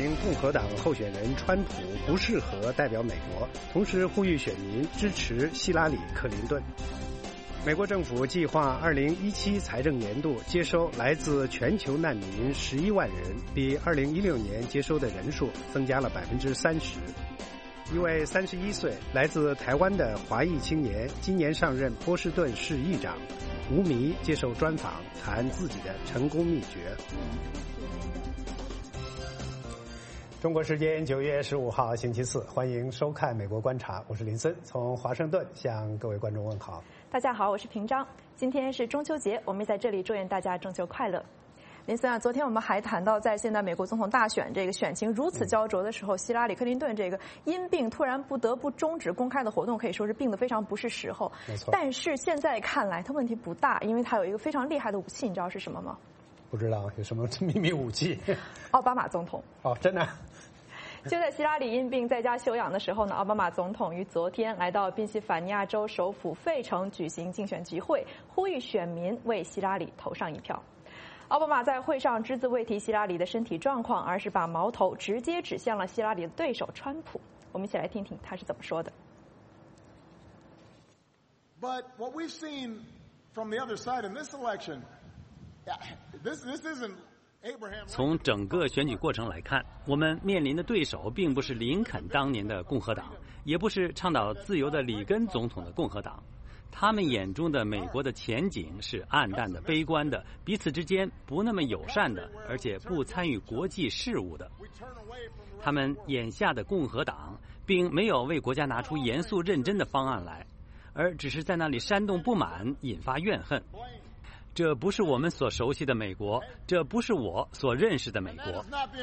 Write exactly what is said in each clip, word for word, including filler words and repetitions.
明共和党候选人川普不适合代表美国，同时呼吁选民支持希拉里·克林顿。美国政府计划二零一七财政年度接收来自全球难民十一万人，比二零一六年接收的人数增加了百分之三十。一位三十一岁来自台湾的华裔青年，今年上任波士顿市议长。吴迷接受专访，谈自己的成功秘诀。中国时间九月十五号星期四，欢迎收看《美国观察》，我是林森，从华盛顿向各位观众问好。 大家好，我是平章。今天是中秋节，我们在这里祝愿大家中秋快乐。林森啊，昨天我们还谈到，在现在美国总统大选这个选情如此焦灼的时候，希拉里·克林顿这个因病突然不得不终止公开的活动，可以说是病得非常不是时候。 没错。但是现在看来，他问题不大，因为他有一个非常厉害的武器，你知道是什么吗？ 不知道有什么秘密武器？ 奥巴马总统。 哦，真的。 就在希拉里因病在家休养的时候呢，奥巴马总统于昨天来到宾夕法尼亚州首府费城举行竞选集会，呼吁选民为希拉里投上一票。奥巴马在会上只字未提希拉里的身体状况，而是把矛头直接指向了希拉里的对手川普。我们一起来听听他是怎么说的。 But what we've seen from the other side in this election, this this isn't. 从整个选举过程来看，我们面临的对手并不是林肯当年的共和党，也不是倡导自由的里根总统的共和党。他们眼中的美国的前景是暗淡的、悲观的，彼此之间不那么友善的，而且不参与国际事务的。他们眼下的共和党并没有为国家拿出严肃认真的方案来，而只是在那里煽动不满，引发怨恨。这不是我们所熟悉的美国，这不是我所认识的美国。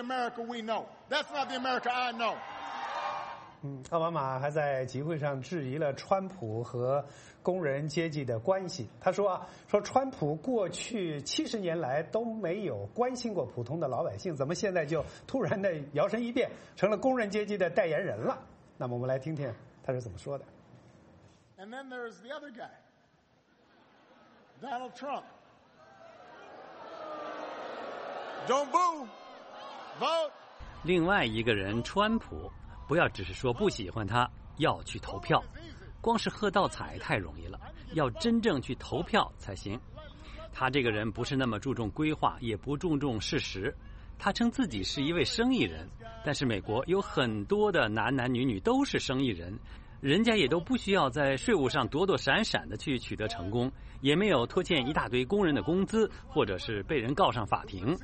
嗯，奥巴马还在集会上质疑了川普和工人阶级的关系。他说啊，说川普过去七十年来都没有关心过普通的老百姓，怎么现在就突然的摇身一变成了工人阶级的代言人了？那么我们来听听他是怎么说的。 And then there's the other guy, Donald Trump.Don't boo, vote. 另外一个人川普，不要只是说不喜欢他，要去投票。光是喝倒彩太容易了，要真正去投票才行。他这个人不是那么注重规划，也不注重事实。他称自己是一位生意人，但是美国有很多的男男女女都是生意人，人家也都不需要在税务上躲躲闪闪的去取得成功，也没有拖欠一大堆工人的工资，或者是被人告上法庭。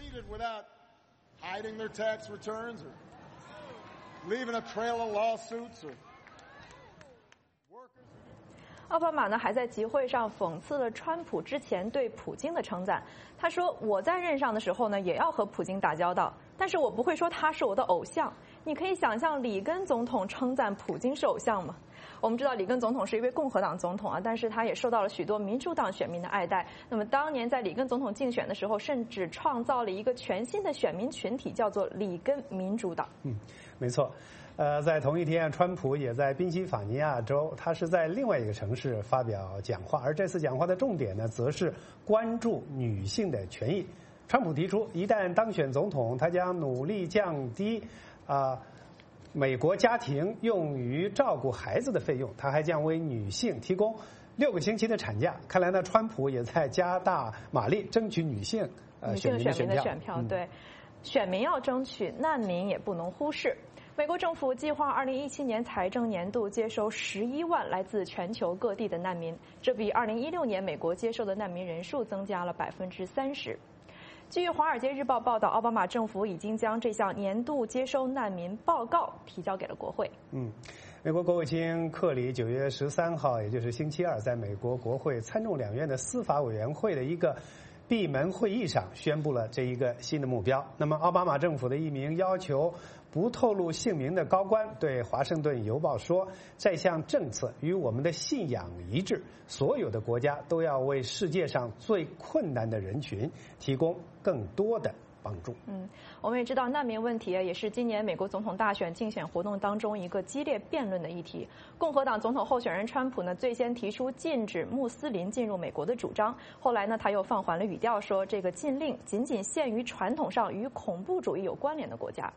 奥巴马呢还在集会上讽刺了川普之前对普京的称赞。他说：“我在任上的时候呢，也要和普京打交道，但是我不会说他是我的偶像。你可以想象里根总统称赞普京是偶像吗？”我们知道里根总统是一位共和党总统啊，但是他也受到了许多民主党选民的爱戴。那么当年在里根总统竞选的时候，甚至创造了一个全新的选民群体，叫做里根民主党。 嗯，没错。呃，在同一天，川普也在宾夕法尼亚州，他是在另外一个城市发表讲话，而这次讲话的重点呢，则是关注女性的权益。川普提出，一旦当选总统，他将努力降低啊。呃美国家庭用于照顾孩子的费用，他还将为女性提供六个星期的产假。看来呢，川普也在加大马力争取女性呃女性选民的选选票。对，选民要争取，难民也不能忽视。美国政府计划二零一七年财政年度接收十一万来自全球各地的难民，这比二零一六年美国接收的难民人数增加了百分之三十。据《华尔街日报》报道，奥巴马政府已经将这项年度接收难民报告提交给了国会。 嗯，美国国务卿克里九月十三号，也就是星期二，在美国国会参众两院的司法委员会的一个闭门会议上宣布了这一个新的目标。那么，奥巴马政府的一名要求不透露姓名的高官对《华盛顿邮报》说，这项政策与我们的信仰一致，所有的国家都要为世界上最困难的人群提供更多的帮助。 嗯，我们也知道难民问题也是今年美国总统大选竞选活动当中一个激烈辩论的议题。共和党总统候选人川普呢，最先提出禁止穆斯林进入美国的主张，后来呢，他又放缓了语调，说这个禁令仅仅限于传统上与恐怖主义有关联的国家。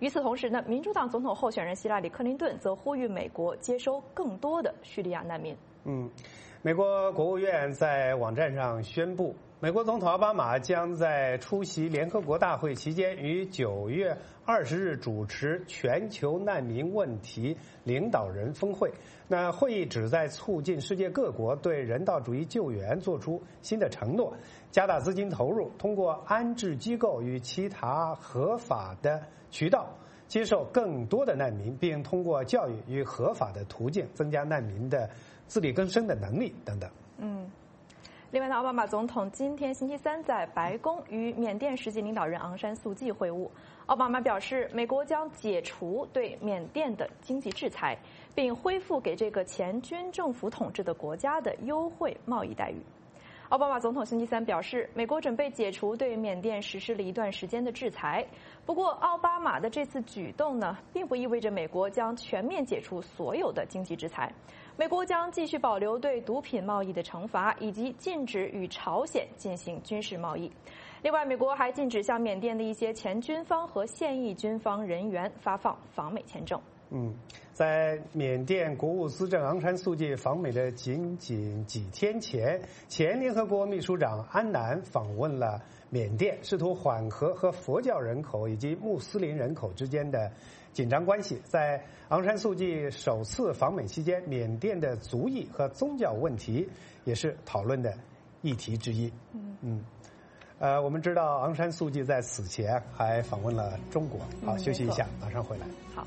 与此同时呢，民主党总统候选人希拉里·克林顿则呼吁美国接收更多的叙利亚难民。 嗯，美国国务院在网站上宣布，美国总统奥巴马将在出席联合国大会期间于九月二十日主持全球难民问题领导人峰会。那会议旨在促进世界各国对人道主义救援做出新的承诺，加大资金投入，通过安置机构与其他合法的渠道接受更多的难民，并通过教育与合法的途径增加难民的自力更生的能力等等。 嗯。另外呢，奥巴马总统今天星期三在白宫与缅甸实际领导人昂山素季会晤。奥巴马表示，美国将解除对缅甸的经济制裁，并恢复给这个前军政府统治的国家的优惠贸易待遇。奥巴马总统星期三表示，美国准备解除对缅甸实施了一段时间的制裁。不过，奥巴马的这次举动呢，并不意味着美国将全面解除所有的经济制裁。美国将继续保留对毒品贸易的惩罚，以及禁止与朝鲜进行军事贸易。另外，美国还禁止向缅甸的一些前军方和现役军方人员发放访美签证。 嗯，在缅甸国务资政昂山素季访美的仅仅几天前，前联合国秘书长安南访问了缅甸，试图缓和和佛教人口以及穆斯林人口之间的紧张关系。在昂山素季首次访美期间，缅甸的族裔和宗教问题也是讨论的议题之一。嗯嗯，呃，我们知道昂山素季在此前还访问了中国。好，休息一下，马上回来。 好。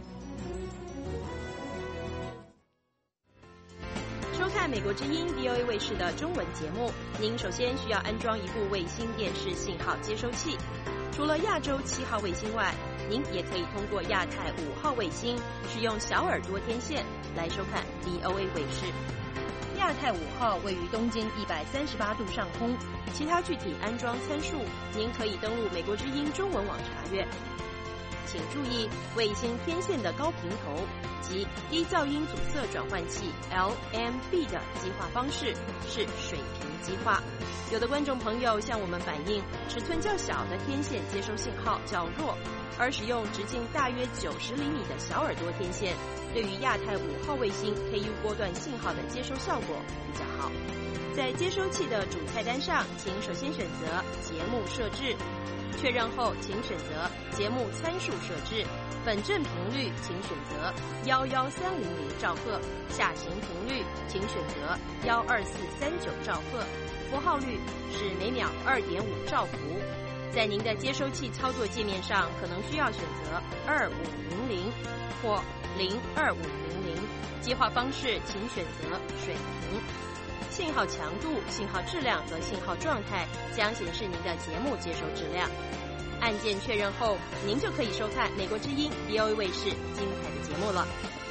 收看美国之音 V O A 卫视的中文节目，您首先需要安装一部卫星电视信号接收器。除了亚洲七号卫星外，您也可以通过亚太五号卫星使用小耳朵天线来收看 V O A 卫视。亚太五号位于东经一百三十八度上空，其他具体安装参数您可以登录美国之音中文网查阅。请注意，卫星天线的高频头及低噪音阻塞转换器 L M B 的极化方式是水平极化。有的观众朋友向我们反映，尺寸较小的天线接收信号较弱，而使用直径大约九十厘米的小耳朵天线，对于亚太五号卫星 K U 波段信号的接收效果比较好。在接收器的主菜单上，请首先选择节目设置。确认后，请选择节目参数设置，本振频率请选择一一三零零兆赫，下行频率请选择一二四三九兆赫，符号率是每秒二点五兆伏。在您的接收器操作界面上，可能需要选择二五零零或零二五零零，接话方式请选择水平。信号强度、信号质量和信号状态将显示您的节目接收质量。按键确认后，您就可以收看美国之音 V O A 卫视精彩的节目了。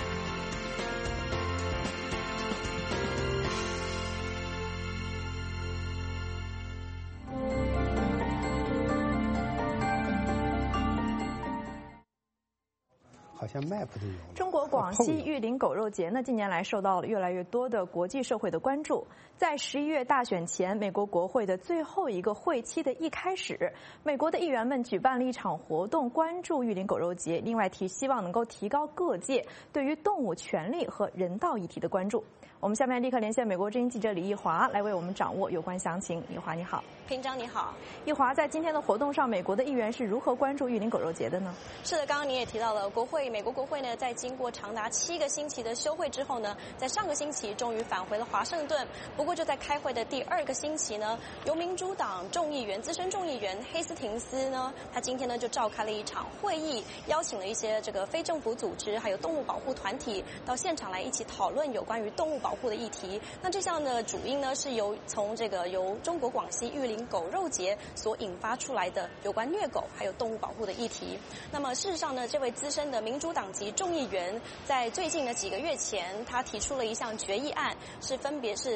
好像 map 都有了。 中国广西玉林狗肉节呢，近年来受到了越来越多的国际社会的关注。在十一月大选前，美国国会的最后一个会期的一开始，美国的议员们举办了一场活动，关注玉林狗肉节，另外提希望能够提高各界对于动物权利和人道议题的关注。我们下面立刻连线美国之音记者李义华，来为我们掌握有关详情。义华你好。 平章你好。 义华，在今天的活动上，美国的议员是如何关注玉林狗肉节的呢？ 是的，刚刚你也提到了，国会美国国会呢，在经过长达七个星期的休会之后呢，在上个星期终于返回了华盛顿。不过就在开会的第二个星期呢，由民主党众议员资深众议员黑斯廷斯呢，他今天呢就召开了一场会议，邀请了一些这个非政府组织还有动物保护团体到现场来一起讨论有关于动物保护的议题。那这项的主因呢，是由从这个由中国广西玉林狗肉节所引发出来的有关虐狗还有动物保护的议题。那么事实上呢，这位资深的民主党籍众议员在最近的几个月前，他提出了一项决议案，是分别是呃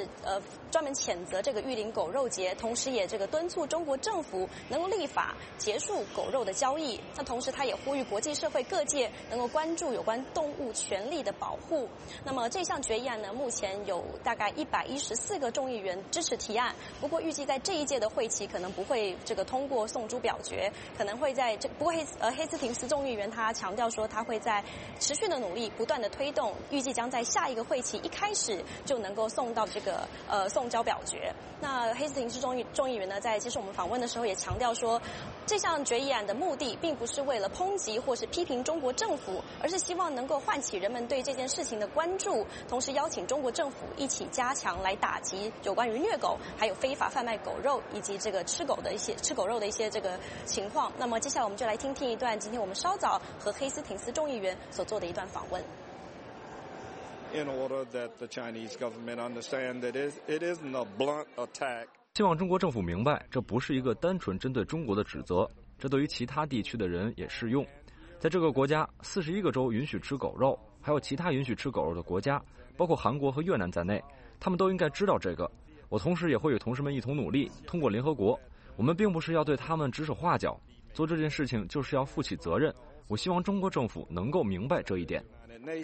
专门谴责这个玉林狗肉节，同时也这个敦促中国政府能够立法结束狗肉的交易。那同时他也呼吁国际社会各界能够关注有关动物权利的保护。那么这项决议案呢，目前有大概一百一十四个众议员支持提案，不过预计在这一届的会期可能不会这个通过送诸表决，可能会在这不过黑呃黑斯廷斯众议员他强调说他会在持续的努力不断的推动，预计将在下一个会期一开始就能够送到这个呃送交表决。那黑斯廷斯众议众议员呢，在接受我们访问的时候也强调说，这项决议案的目的并不是为了抨击或是批评中国政府，而是希望能够唤起人们对这件事情的关注，同时邀请中国政府一起加强来打击有关于虐狗，还有非法贩卖狗肉以及这个吃狗的一些吃狗肉的一些这个情况。那么接下来我们就来听听一段今天我们稍早和黑斯廷斯众议员所做的一段访问。 In order that the Chinese government understand that it isn't a blunt attack. 希望中国政府明白，这不是一个单纯针对中国的指责，这对于其他地区的人也适用。在这个国家，四十一个州允许吃狗肉，还有其他允许吃狗肉的国家，包括韩国和越南在内，他们都应该知道这个。我同时也会与同事们一同努力，通过联合国。我们并不是要对他们指手画脚，做这件事情就是要负起责任。我希望中国政府能够明白这一点。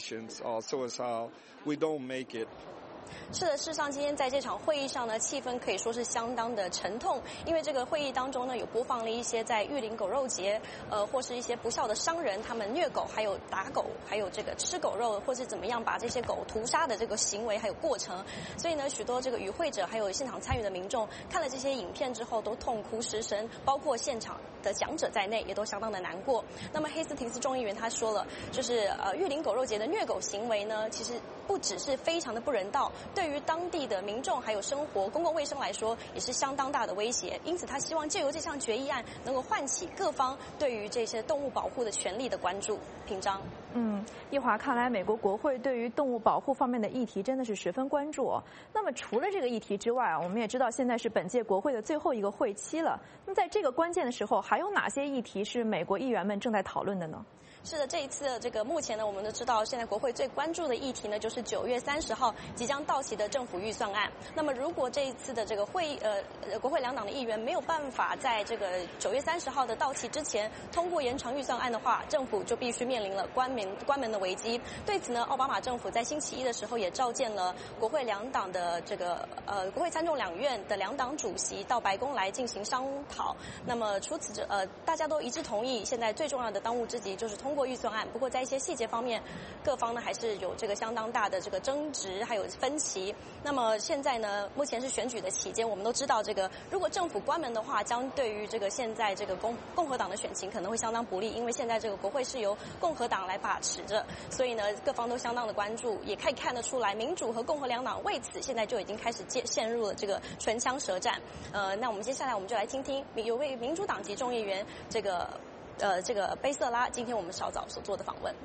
是的，事实上今天在这场会议上呢，气氛可以说是相当的沉痛，因为这个会议当中呢，有播放了一些在玉林狗肉节，呃，或是一些不孝的商人他们虐狗，还有打狗，还有这个吃狗肉，或是怎么样把这些狗屠杀的这个行为还有过程。所以呢，许多这个与会者还有现场参与的民众看了这些影片之后都痛哭失声，包括现场的讲者在内也都相当的难过。那么黑斯廷斯众议员他说了，就是呃玉林狗肉节的虐狗行为呢，其实不只是非常的不人道，对于当地的民众还有生活公共卫生来说也是相当大的威胁。因此他希望借由这项决议案能够唤起各方对于这些动物保护的权利的关注。平章， 嗯，一华，看来美国国会对于动物保护方面的议题真的是十分关注哦。那么除了这个议题之外啊，我们也知道现在是本届国会的最后一个会期了。那么在这个关键的时候，还有哪些议题是美国议员们正在讨论的呢？ 是的，这一次的这个目前呢，我们都知道，现在国会最关注的议题呢，就是九月三十号即将到期的政府预算案。那么，如果这一次的这个会议，呃，国会两党的议员没有办法在这个九月三十号的到期之前通过延长预算案的话，政府就必须面临了关门关门的危机。对此呢，奥巴马政府在星期一的时候也召见了国会两党的这个呃国会参众两院的两党主席到白宫来进行商讨。那么除此之呃，大家都一致同意，现在最重要的当务之急就是通过预算案。不过在一些细节方面，各方呢还是有这个相当大的这个争执，还有分歧。那么现在呢，目前是选举的期间，我们都知道这个如果政府关门的话，将对于这个现在这个共共和党的选情可能会相当不利，因为现在这个国会是由共和党来把持着，所以呢各方都相当的关注，也可以看得出来，民主和共和两党为此现在就已经开始陷入了这个唇枪舌战。呃，那我们接下来我们就来听听有位民主党籍众议员这个。呃，这个贝瑟拉，今天我们稍早所做的访问。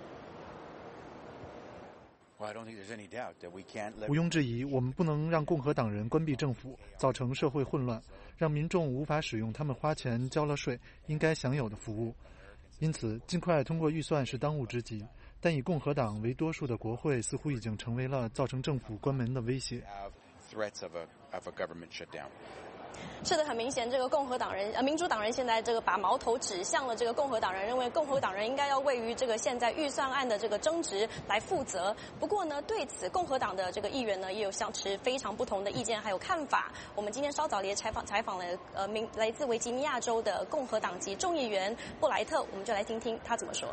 毋庸置疑，我们不能让共和党人关闭政府，造成社会混乱，让民众无法使用他们花钱交了税应该享有的服务。因此，尽快通过预算是当务之急。但以共和党为多数的国会似乎已经成为了造成政府关门的威胁。 是的，很明显，这个共和党人、呃民主党人现在这个把矛头指向了这个共和党人，认为共和党人应该要位于这个现在预算案的这个争执来负责。不过呢，对此共和党的这个议员呢也有相持非常不同的意见还有看法。我们今天稍早也采访采访了呃民来自维吉尼亚州的共和党籍众议员布莱特，我们就来听听他怎么说。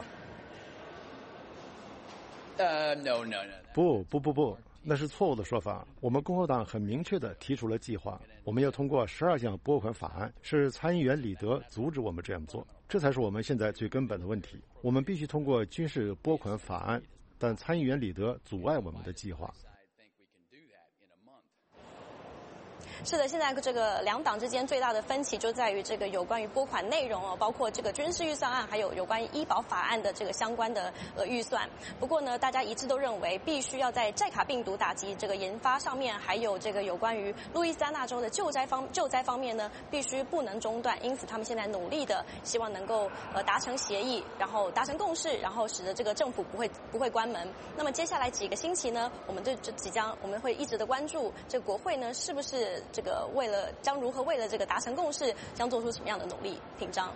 呃、uh, no, no, no. 不不不不，那是错误的说法。我们共和党很明确地提出了计划，我们要通过十二项拨款法案，是参议员里德阻止我们这样做，这才是我们现在最根本的问题。我们必须通过军事拨款法案，但参议员里德阻碍我们的计划。 是的，现在这个两党之间最大的分歧就在于这个有关于拨款内容哦，包括这个军事预算案，还有有关于医保法案的这个相关的呃预算。不过呢，大家一致都认为必须要在寨卡病毒打击这个研发上面，还有这个有关于路易斯安那州的救灾方救灾方面呢，必须不能中断。因此，他们现在努力的希望能够呃达成协议，然后达成共识，然后使得这个政府不会不会关门。那么接下来几个星期呢，我们对这即将我们会一直的关注这个国会呢是不是这个为了将如何为了这个达成共识，将做出什么样的努力？品章。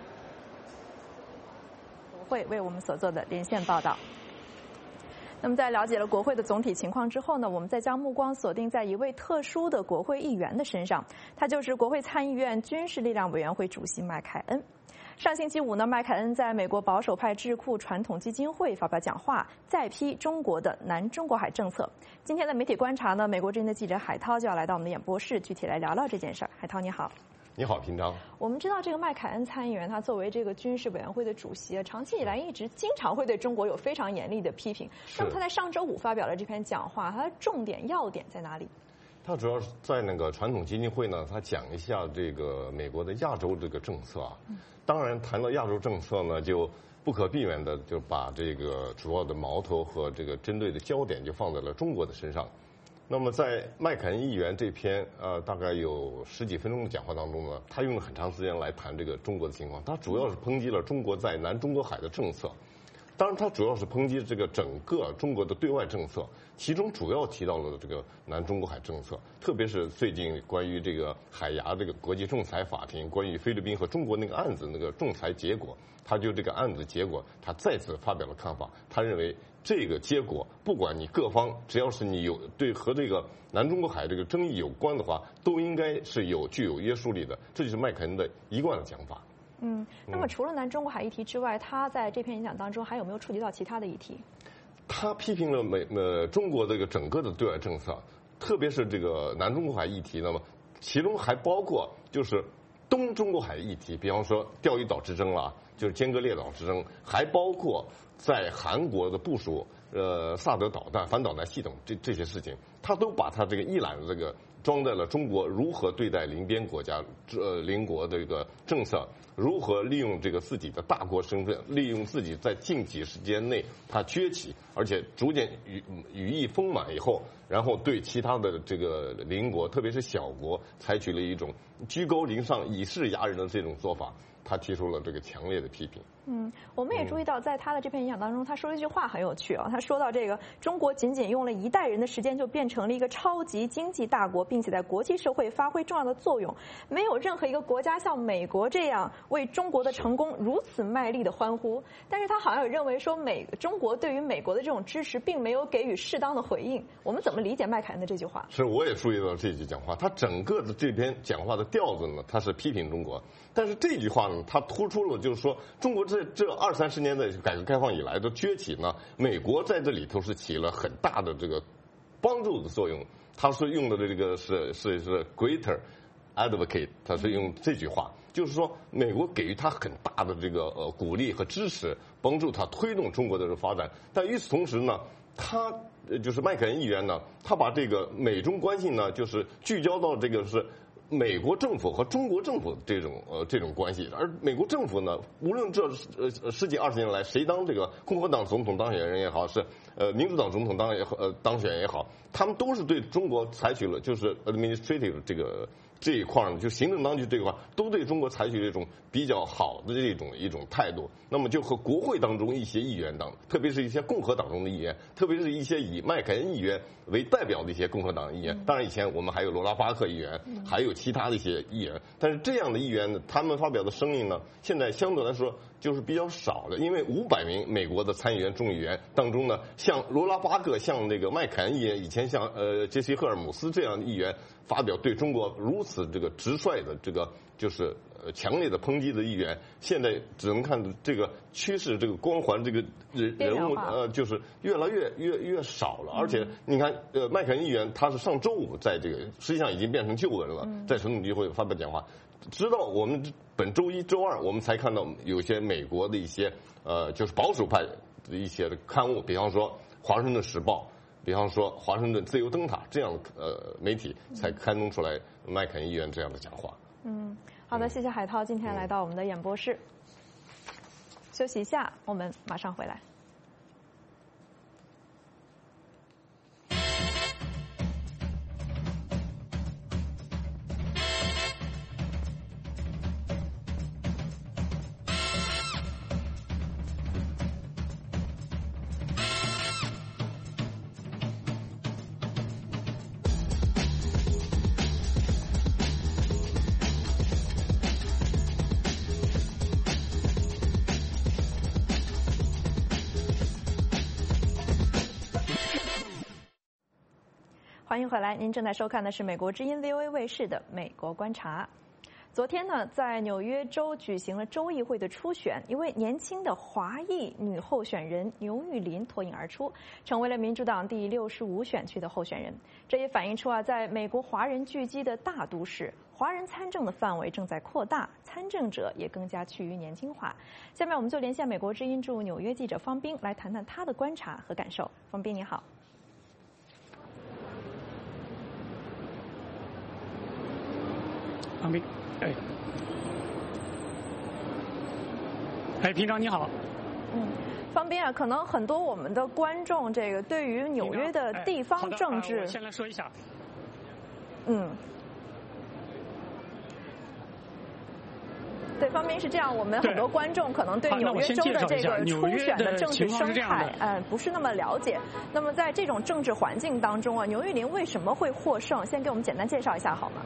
国会为我们所做的连线报道。那么在了解了国会的总体情况之后呢，我们再将目光锁定在一位特殊的国会议员的身上，他就是国会参议院军事力量委员会主席麦凯恩。上星期五呢，麦凯恩在美国保守派智库传统基金会发表讲话，再批中国的南中国海政策。今天的媒体观察呢，美国之音的记者海涛就要来到我们的演播室，具体来聊聊这件事儿。海涛你好。 你好，平章。 我们知道这个麦凯恩参议员，他作为这个军事委员会的主席，长期以来一直经常会对中国有非常严厉的批评。那么他在上周五发表了这篇讲话，他的重点要点在哪里？ 他主要是在那个传统基金会呢，他讲一下这个美国的亚洲这个政策啊。嗯、当然，谈到亚洲政策呢，就不可避免的就把这个主要的矛头和这个针对的焦点就放在了中国的身上。那么在麦凯恩议员这篇呃大概有十几分钟的讲话当中呢，他用了很长时间来谈这个中国的情况。他主要是抨击了中国在南中国海的政策，当然他主要是抨击这个整个中国的对外政策，其中主要提到了这个南中国海政策，特别是最近关于这个海牙这个国际仲裁法庭关于菲律宾和中国那个案子那个仲裁结果，他就这个案子结果他再次发表了看法。他认为这个结果不管你各方，只要是你有对和这个南中国海这个争议有关的话，都应该是有具有约束力的，这就是麦凯恩的一贯的讲法。 嗯，那么除了南中国海议题之外，他在这篇演讲当中还有没有触及到其他的议题？ 他批评了美呃中国这个整个的对外政策，特别是这个南中国海议题，那么其中还包括就是东中国海议题，比方说钓鱼岛之争啦，就是尖阁列岛之争，还包括在韩国的部署呃萨德导弹反导弹系统这这些事情，他都把他这个一揽子这个装在了中国如何对待邻边国家呃邻国的这个政策，如何利用这个自己的大国身份，利用自己在近几十年内它崛起，而且逐渐羽羽翼丰满以后，然后对其他的这个邻国，特别是小国，采取了一种居高临上、以势压人的这种做法，他提出了这个强烈的批评。 嗯，我们也注意到，在他的这篇演讲当中，他说了一句话很有趣啊。他说到这个中国仅仅用了一代人的时间，就变成了一个超级经济大国，并且在国际社会发挥重要的作用。没有任何一个国家像美国这样为中国的成功如此卖力的欢呼。但是他好像也认为说，美中国对于美国的这种支持，并没有给予适当的回应。我们怎么理解麦凯恩的这句话？ 是，我也注意到这句讲话，他整个的这篇讲话的调子呢，他是批评中国，但是这句话呢，他突出了就是说，中国这这二三十年的改革开放以来的崛起呢，美国在这里头是起了很大的这个帮助的作用。他是用的这个是是是 greater advocate， 他是用这句话，就是说美国给予他很大的这个呃鼓励和支持，帮助他推动中国的发展。但与此同时呢，他就是麦凯恩议员呢，他把这个美中关系呢，就是聚焦到这个是美国政府和中国政府这种呃这种关系。而美国政府呢，无论这呃十几二十年来谁当这个共和党总统当选人也好，是呃民主党总统当也呃当选也好，他们都是对中国采取了就是 administrative 这个这一块呢，就行政当局这一块都对中国采取了一种比较好的这种一种态度。那么就和国会当中一些议员当，特别是一些共和党中的议员，特别是一些以麦凯恩议员为代表的一些共和党议员，当然以前我们还有罗拉巴克议员，还有其他的一些议员，但是这样的议员呢，他们发表的声音呢，现在相对来说就是比较少了。因为五百名美国的参议员、众议员当中呢，像罗拉巴克、像那个麦凯恩议员，以前像呃杰西·赫尔姆斯这样的议员发表对中国如此这个直率的这个就是呃强烈的抨击的议员，现在只能看这个趋势，这个光环，这个人人物呃就是越来越越越少了。而且你看呃麦凯恩议员他是上周五在这个实际上已经变成旧闻了，在传统集会发表讲话，直到我们本周一周二我们才看到有些美国的一些呃就是保守派的一些的刊物，比方说《华盛顿时报》 比方说华盛顿自由灯塔这样的呃媒体才刊登出来麦肯议员这样的讲话。 嗯，好的，谢谢海涛今天来到我们的演播室。休息一下，我们马上回来。欢迎回来，您正在收看的是美国之音 V O A 卫视的《美国观察》。昨天呢，在纽约州举行了州议会的初选，一位年轻的华裔女候选人牛玉林脱颖而出，成为了民主党第六十五选区的候选人。这也反映出啊，在美国华人聚集的大都市，华人参政的范围正在扩大，参政者也更加趋于年轻化。下面我们就连线美国之音驻纽约记者方斌，来谈谈他的观察和感受。方斌，你好。 方斌，哎，哎，平常你好。 嗯，方斌啊，可能很多我们的观众这个对于纽约的地方政治， 哎呃、我先来说一下。 嗯。对，方斌是这样，我们很多观众可能对纽约州的这个初选的政治生态，呃，不是那么了解。那么在这种政治环境当中啊，牛玉林为什么会获胜？先给我们简单介绍一下好吗？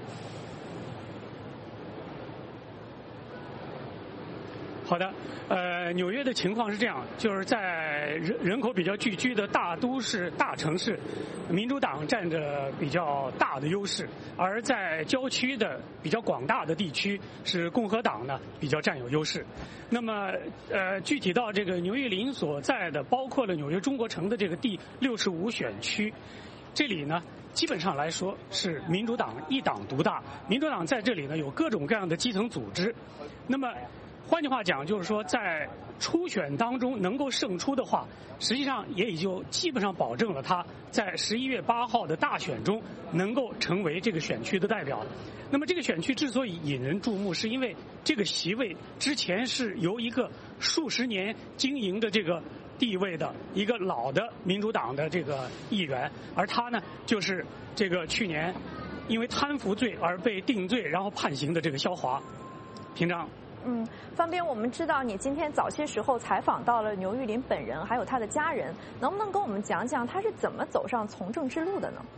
好的，呃，纽约的情况是这样，就是在人人口比较聚居的大都市、大城市，民主党占着比较大的优势，而在郊区的比较广大的地区，是共和党呢比较占有优势。那么，呃，具体到这个牛玉林所在的，包括了纽约中国城的这个第六十五选区，这里呢，基本上来说是民主党一党独大，民主党在这里呢有各种各样的基层组织，那么。换句话讲，就是说，在初选当中能够胜出的话，实际上也就基本上保证了他在十一月八号的大选中能够成为这个选区的代表。那么这个选区之所以引人注目，是因为这个席位之前是由一个数十年经营的这个地位的一个老的民主党的这个议员，而他呢就是这个去年因为贪腐罪而被定罪然后判刑的这个肖华。平常。 嗯，方斌，我们知道你今天早些时候采访到了牛玉林本人，还有他的家人，能不能跟我们讲讲他是怎么走上从政之路的呢？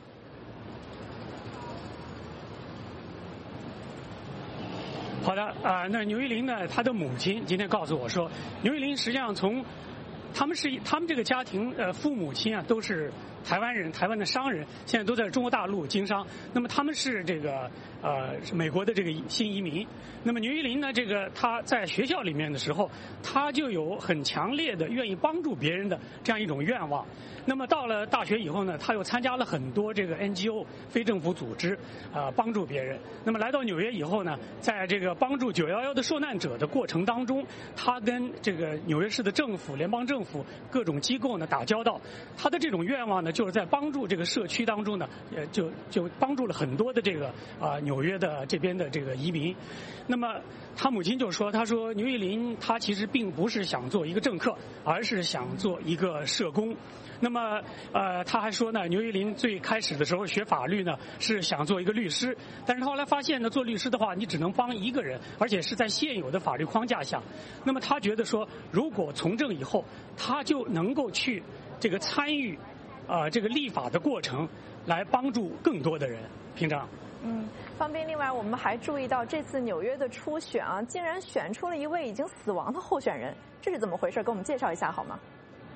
好的，啊、呃，那牛玉林呢，他的母亲今天告诉我说，牛玉林实际上从他们是他们这个家庭，呃，父母亲啊都是台湾人，台湾的商人，现在都在中国大陆经商。那么他们是这个呃美国的这个新移民。那么牛玉林呢，这个他在学校里面的时候，他就有很强烈的愿意帮助别人的这样一种愿望。那么到了大学以后呢，他又参加了很多这个 N G O 非政府组织，啊、呃，帮助别人。那么来到纽约以后呢，在这个帮助九一一的受难者的过程当中，他跟这个纽约市的政府、联邦政府各种机构呢打交道。他的这种愿望呢，就是在帮助这个社区当中呢，呃，就就帮助了很多的这个啊、呃、纽约的这边的这个移民。那么他母亲就说，他说牛玉林他其实并不是想做一个政客，而是想做一个社工。那么呃他还说呢，牛玉林最开始的时候学法律呢是想做一个律师，但是后来发现呢，做律师的话你只能帮一个人，而且是在现有的法律框架下。那么他觉得说，如果从政以后，他就能够去这个参与啊、呃、这个立法的过程，来帮助更多的人。平常。 嗯，方斌，另外我们还注意到这次纽约的初选啊，竟然选出了一位已经死亡的候选人，这是怎么回事？给我们介绍一下好吗？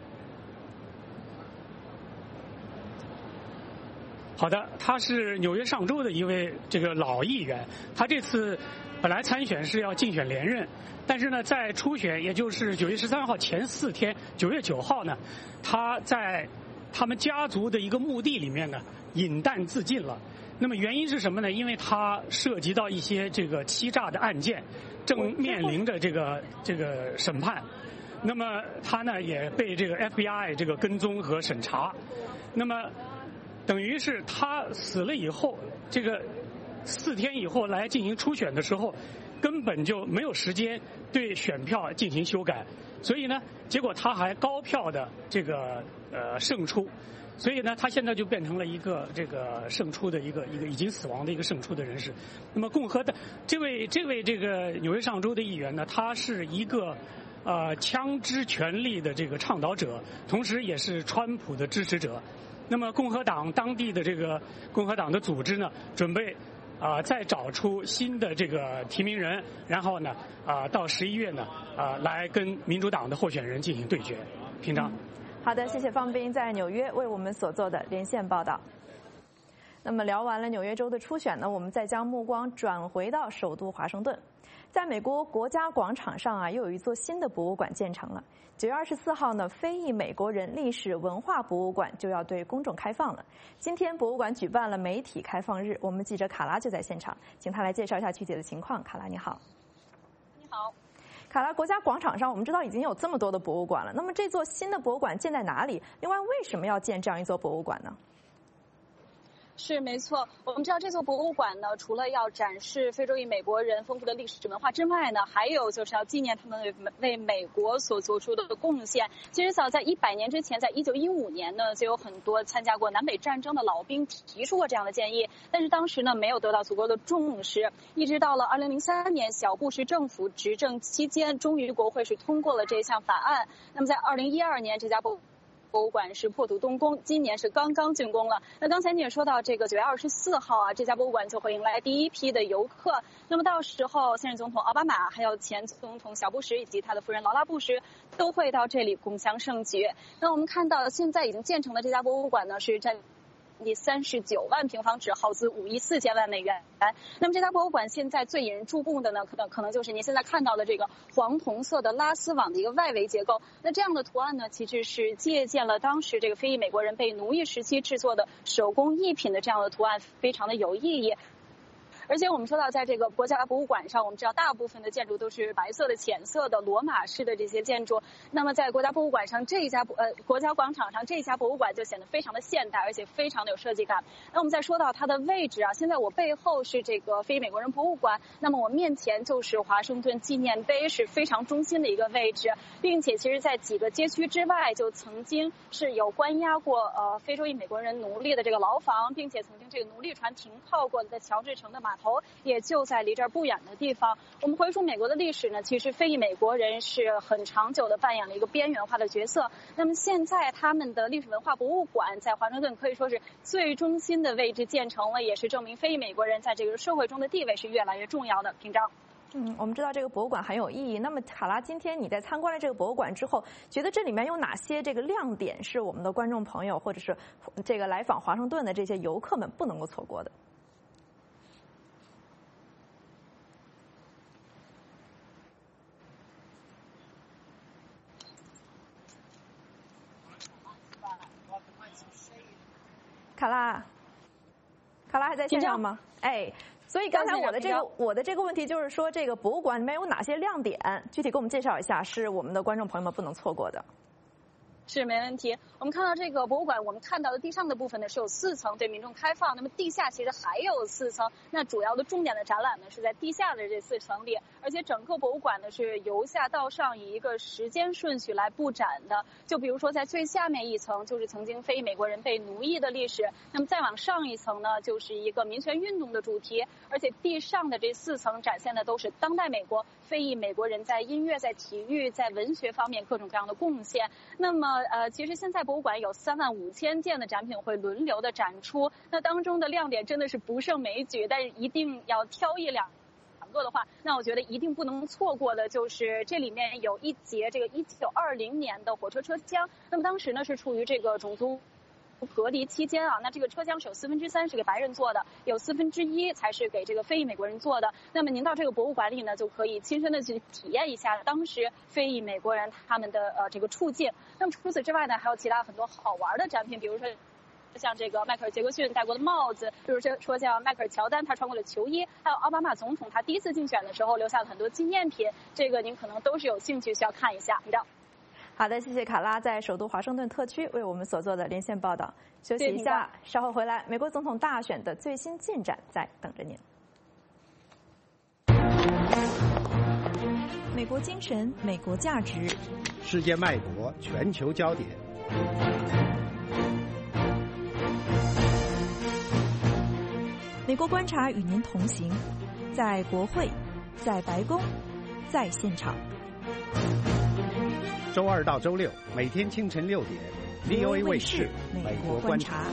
好的，他是纽约上州的一位这个老议员，他这次本来参选是要竞选连任，但是呢，在初选，也就是九月十三号前四天，九月九号呢，他在他们家族的一个墓地里面呢饮弹自尽了。那么原因是什么呢？因为他涉及到一些这个欺诈的案件，正面临着这个这个审判。那么他呢也被这个 F B I 这个跟踪和审查。 那么等于是他死了以后，这个四天以后来进行初选的时候，根本就没有时间对选票进行修改，所以呢，结果他还高票的这个呃胜出。所以呢，他现在就变成了一个这个胜出的一个一个已经死亡的一个胜出的人士。那么共和党这位这位这个纽约上州的议员呢，他是一个呃枪支权利的这个倡导者，同时也是川普的支持者。那么共和党当地的这个共和党的组织呢，准备啊、呃、再找出新的这个提名人，然后呢啊、呃、到十一月呢啊、呃、来跟民主党的候选人进行对决。平常。 好的，谢谢方斌在纽约为我们所做的连线报道。那么聊完了纽约州的初选呢，我们再将目光转回到首都华盛顿。在美国国家广场上啊，又有一座新的博物馆建成了。九月二十四号呢，非裔美国人历史文化博物馆就要对公众开放了。今天博物馆举办了媒体开放日，我们记者卡拉就在现场，请他来介绍一下具体的情况。卡拉你好。 你好。 卡拉，国家广场上我们知道已经有这么多的博物馆了，那么这座新的博物馆建在哪里？另外，为什么要建这样一座博物馆呢？ 是没错，我们知道这座博物馆呢，除了要展示非洲裔美国人丰富的历史文化之外呢，还有就是要纪念他们为为美国所做出的贡献。其实早在一百年之前，在一九一五年呢，就有很多参加过南北战争的老兵提出过这样的建议，但是当时呢没有得到足够的重视。一直到了二零零三年，小布什政府执政期间，终于国会是通过了这项法案。那么在二零一二年，这家博博物馆是破土动工，今年是刚刚竣工了。那刚才你也说到，这个九月二十四号啊，这家博物馆就会迎来第一批的游客。那么到时候，现任总统奥巴马，还有前总统小布什以及他的夫人劳拉布什都会到这里共襄盛举。那我们看到现在已经建成的这家博物馆呢，是占地三十九万平方尺，耗资五亿四千万美元。那么这家博物馆现在最引人注目的呢，可能可能就是您现在看到的这个黄铜色的拉丝网的一个外围结构。那这样的图案呢，其实是借鉴了当时这个非裔美国人被奴役时期制作的手工艺品的这样的图案，非常的有意义。而且我们说到，在这个国家博物馆上，我们知道大部分的建筑都是白色的、浅色的罗马式的这些建筑。那么在国家博物馆上这一家呃国家广场上这一家博物馆就显得非常的现代，而且非常的有设计感。那我们再说到它的位置啊，现在我背后是这个非裔美国人博物馆，那么我面前就是华盛顿纪念碑，是非常中心的一个位置，并且其实在几个街区之外就曾经是有关押过呃非洲裔美国人奴隶的这个牢房，并且曾经这个奴隶船停靠过的乔治城的码头也就在离这儿不远的地方。我们回溯美国的历史呢，其实非裔美国人是很长久的扮演了一个边缘化的角色。那么现在他们的历史文化博物馆在华盛顿可以说是最中心的位置建成了，也是证明非裔美国人在这个社会中的地位是越来越重要的。平章。 嗯，我们知道这个博物馆很有意义。那么卡拉，今天你在参观了这个博物馆之后，觉得这里面有哪些这个亮点是我们的观众朋友或者是这个来访华盛顿的这些游客们不能够错过的？卡拉，卡拉还在线上吗？哎，所以刚才我的这个我的这个问题就是说，这个博物馆里面有哪些亮点？具体给我们介绍一下，是我们的观众朋友们不能错过的。 是没问题。我们看到这个博物馆，我们看到的地上的部分呢是有四层对民众开放，那么地下其实还有四层。那主要的重点的展览呢是在地下的这四层里，而且整个博物馆呢是由下到上以一个时间顺序来布展的。就比如说在最下面一层就是曾经非裔美国人被奴役的历史，那么再往上一层呢就是一个民权运动的主题，而且地上的这四层展现的都是当代美国非裔美国人在音乐、在体育、在文学方面各种各样的贡献。那么呃，其实现在博物馆有三万五千件的展品会轮流的展出，那当中的亮点真的是不胜枚举，但是一定要挑一两个的话，那我觉得一定不能错过的就是这里面有一节这个一九二零年的火车车厢。那么当时呢是处于这个种族隔离期间啊，那这个车厢是有四分之三是给白人坐的，有四分之一才是给这个非裔美国人坐的。那么您到这个博物馆里呢，就可以亲身的去体验一下当时非裔美国人他们的呃这个处境。那么除此之外呢，还有其他很多好玩的展品，比如说像这个迈克尔·杰克逊戴过的帽子，比如说像迈克尔·乔丹他穿过的球衣，还有奥巴马总统他第一次竞选的时候留下了很多纪念品，这个您可能都是有兴趣需要看一下，你知道。 好的，谢谢卡拉在首都华盛顿特区为我们所做的连线报道。休息一下，稍后回来，美国总统大选的最新进展在等着您。美国精神，美国价值， 世界脉搏，全球焦点。 美国观察与您同行，在国会，在白宫，在现场。 周二到周六，每天清晨六点 ，V O A 卫视《美国观察》。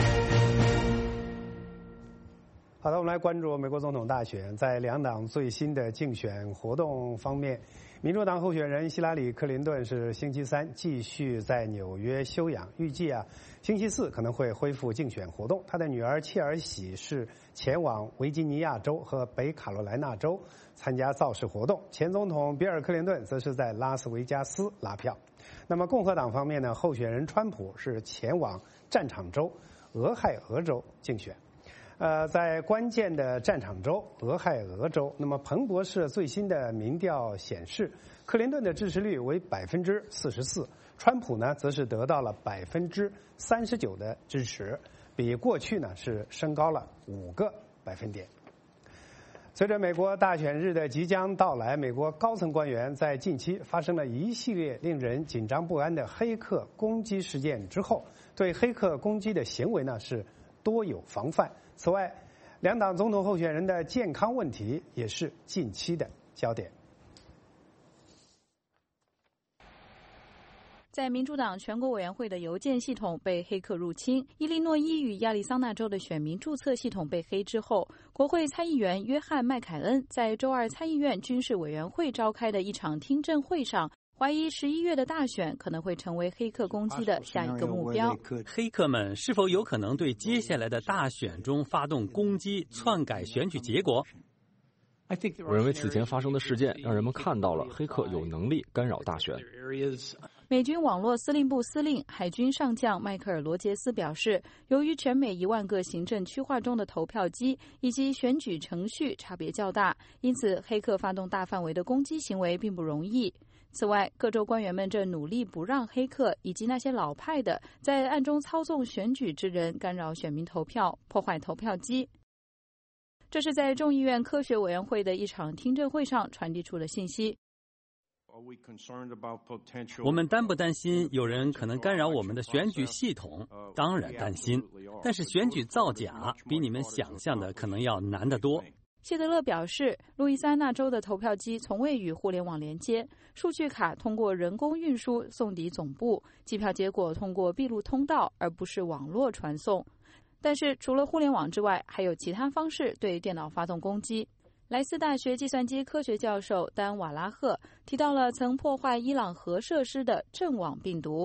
好的，我们来关注美国总统大选。在两党最新的竞选活动方面，民主党候选人希拉里·克林顿是星期三继续在纽约休养，预计啊，星期四可能会恢复竞选活动。他的女儿切尔喜是前往维吉尼亚州和北卡罗来纳州参加造势活动，前总统比尔·克林顿则是在拉斯维加斯拉票。那么共和党方面呢，候选人川普是前往战场州俄亥俄州竞选。呃，在关键的战场州俄亥俄州，那么彭博社最新的民调显示，克林顿的支持率为百分之四十四，川普呢则是得到了百分之三十九的支持，比过去呢是升高了五个百分点。随着美国大选日的即将到来，美国高层官员在近期发生了一系列令人紧张不安的黑客攻击事件之后，对黑客攻击的行为呢是多有防范。此外，两党总统候选人的健康问题也是近期的焦点。 在民主党全国委员会的邮件系统被黑客入侵，伊利诺伊与亚利桑那州的选民注册系统被黑之后，国会参议员约翰·麦凯恩在周二参议院军事委员会召开的一场听证会上，怀疑十一月的大选可能会成为黑客攻击的下一个目标。 黑客们是否有可能对接下来的大选中发动攻击，篡改选举结果？ 我认为此前发生的事件让人们看到了黑客有能力干扰大选。 美军网络司令部司令海军上将迈克尔·罗杰斯表示，由于全美一万个行政区划中的投票机以及选举程序差别较大，因此黑客发动大范围的攻击行为并不容易。此外，各州官员们正努力不让黑客以及那些老派的在暗中操纵选举之人干扰选民投票，破坏投票机。这是在众议院科学委员会的一场听证会上传递出的信息。 我们担不担心有人可能干扰我们的选举系统？当然担心，但是选举造假比你们想象的可能要难得多。 谢德勒表示，路易斯安那州的投票机从未与互联网连接，数据卡通过人工运输送抵总部，计票结果通过闭路通道而不是网络传送。但是除了互联网之外，还有其他方式对电脑发动攻击。莱斯大学计算机科学教授丹·瓦拉赫提到了曾破坏伊朗核设施的阵网病毒。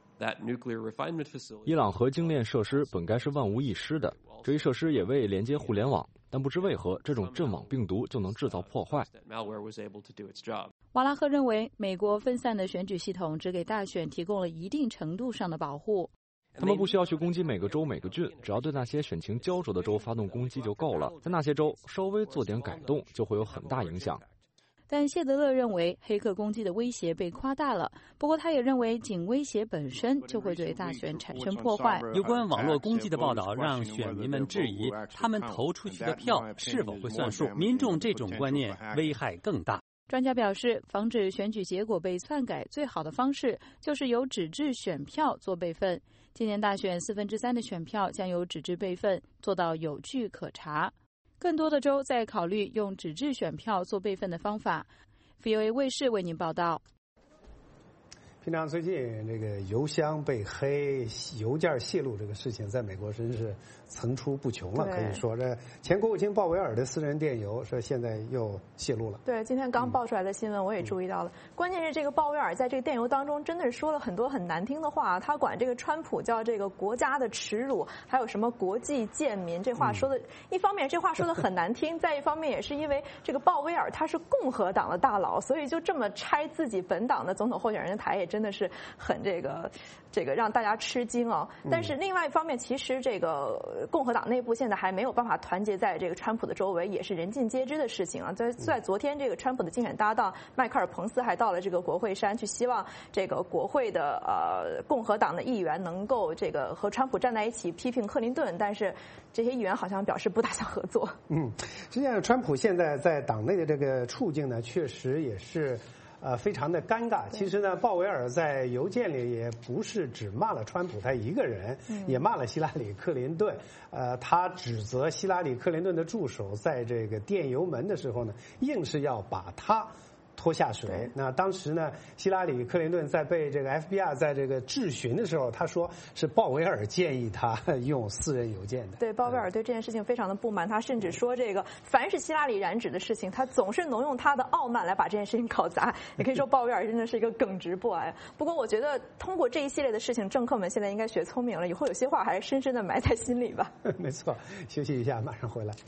伊朗核精炼设施本该是万无一失的，这一设施也未连接互联网，但不知为何这种阵网病毒就能制造破坏。 瓦拉赫认为，美国分散的选举系统只给大选提供了一定程度上的保护。 他们不需要去攻击每个州每个郡，只要对那些选情焦灼的州发动攻击就够了。在那些州稍微做点改动，就会有很大影响。 但谢德勒认为黑客攻击的威胁被夸大了，不过他也认为仅威胁本身就会对大选产生破坏。 有关网络攻击的报道让选民们质疑他们投出去的票是否会算数，民众这种观念危害更大。 专家表示，防止选举结果被篡改最好的方式就是由纸质选票做备份。今年大选四分之三的选票将由纸质备份，做到有据可查。更多的州在考虑用纸质选票做备份的方法。V O A 卫视为您报道。 平常最近这个邮箱被黑、邮件泄露这个事情，在美国真是层出不穷了。可以说，这前国务卿鲍威尔的私人电邮说现在又泄露了。 对，今天刚爆出来的新闻我也注意到了。嗯、关键是这个鲍威尔在这个电邮当中真的是说了很多很难听的话，他管这个川普叫这个国家的耻辱，还有什么国际贱民，这话说的，嗯、一方面这话说的很难听，再一方面也是因为这个鲍威尔他是共和党的大佬，所以就这么拆自己本党的总统候选人的台，也真。 真的是很这个这个让大家吃惊哦。但是另外一方面，其实这个共和党内部现在还没有办法团结在这个川普的周围，也是人尽皆知的事情啊。在在昨天，这个川普的竞选搭档迈克尔·彭斯还到了这个国会山，去希望这个国会的呃共和党的议员能够这个和川普站在一起批评克林顿，但是这些议员好像表示不打算合作。 嗯，实际上川普现在在党内的这个处境呢，确实也是呃非常的尴尬。其实呢，鲍威尔在邮件里也不是只骂了川普他一个人，嗯、也骂了希拉里·克林顿。呃，他指责希拉里·克林顿的助手在这个电邮门的时候呢，硬是要把他拖下水。那当时呢，希拉里·克林顿在被这个 F B I 在这个质询的时候，他说是鲍威尔建议他用私人邮件的。 对，鲍威尔对这件事情非常的不满，他甚至说这个凡是希拉里染指的事情，他总是能用他的傲慢来把这件事情搞砸。也可以说鲍威尔真的是一个耿直 boy。不过我觉得通过这一系列的事情，政客们现在应该学聪明了，以后有些话还是深深的埋在心里吧。 没错，休息一下，马上回来。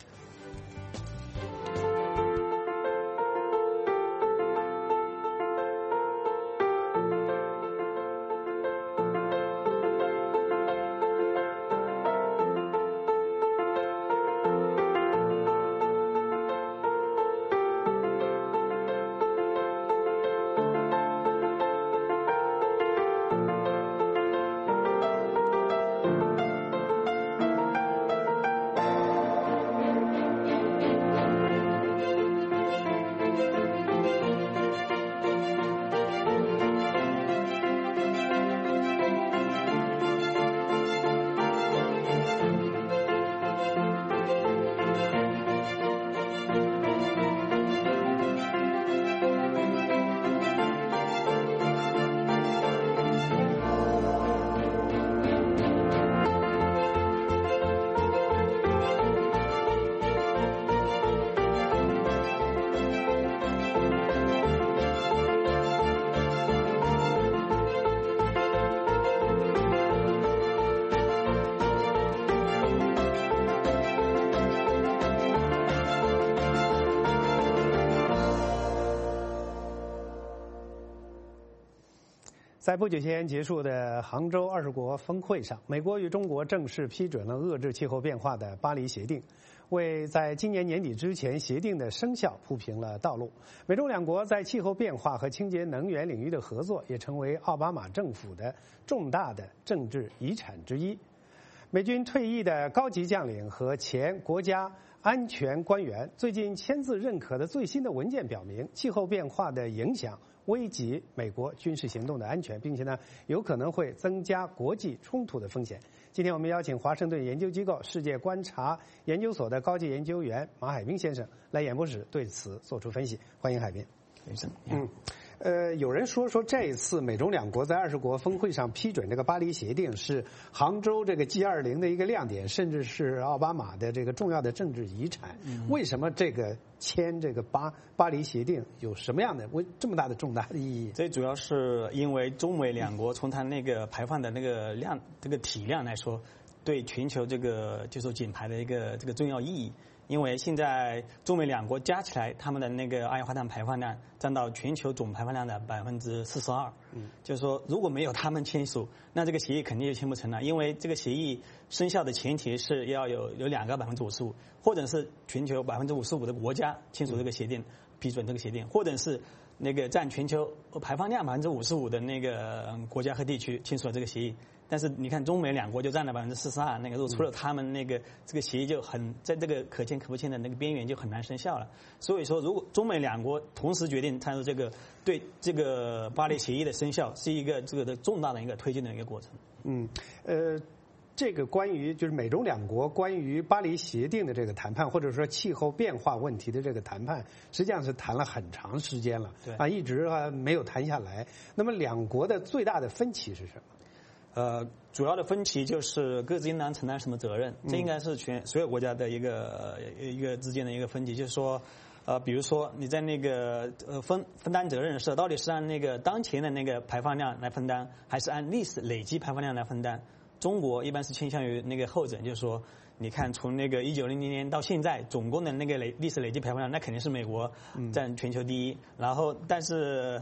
在不久前结束的杭州二十国峰会上，美国与中国正式批准了遏制气候变化的巴黎协定，为在今年年底之前协定的生效铺平了道路。美中两国在气候变化和清洁能源领域的合作，也成为奥巴马政府的重大的政治遗产之一。美军退役的高级将领和前国家安全官员最近签字认可的最新的文件表明，气候变化的影响危及美国军事行动的安全，并且呢，有可能会增加国际冲突的风险。今天我们邀请华盛顿研究机构世界观察研究所的高级研究员马海斌先生来演播室对此做出分析。欢迎海斌先生。嗯。呃，有人说说这一次美中两国在二十国峰会上批准这个巴黎协定是杭州这个 G 二十 的一个亮点，甚至是奥巴马的这个重要的政治遗产。嗯、为什么这个签这个巴巴黎协定有什么样的为这么大的重大的意义？ 这主要是因为中美两国从它那个排放的那个量、这个体量来说，对全球这个就说减排的一个这个重要意义。因为现在中美两国加起来，他们的那个二氧化碳排放量占到全球总排放量的百分之四十二。嗯，就是说，如果没有他们签署，那这个协议肯定就签不成了。因为这个协议生效的前提是要有有两个百分之五十五，或者是全球百分之五十五的国家签署这个协定，批准这个协定，或者是那个占全球排放量百分之五十五的那个国家和地区签署了这个协议。但是你看，中美两国就占了百分之四十二，那个如果除了他们，那个这个协议就很在这个可签可不签的那个边缘，就很难生效了。所以说，如果中美两国同时决定参与这个，对这个巴黎协议的生效是一个这个的重大的一个推进的一个过程。 嗯，呃，这个关于就是美中两国关于巴黎协定的这个谈判，或者说气候变化问题的这个谈判，实际上是谈了很长时间了，对啊，一直啊没有谈下来。那么两国的最大的分歧是什么？ 呃，主要的分歧就是各自应当承担什么责任，这应该是全所有国家的一个一个之间的一个分歧。就是说，呃，比如说你在那个呃分分担责任的时候，到底是按那个当前的那个排放量来分担，还是按历史累积排放量来分担？中国一般是倾向于那个后者，就是说，你看从那个一九零零年到现在，总共的那个累历史累计排放量，那肯定是美国占全球第一。然后，但是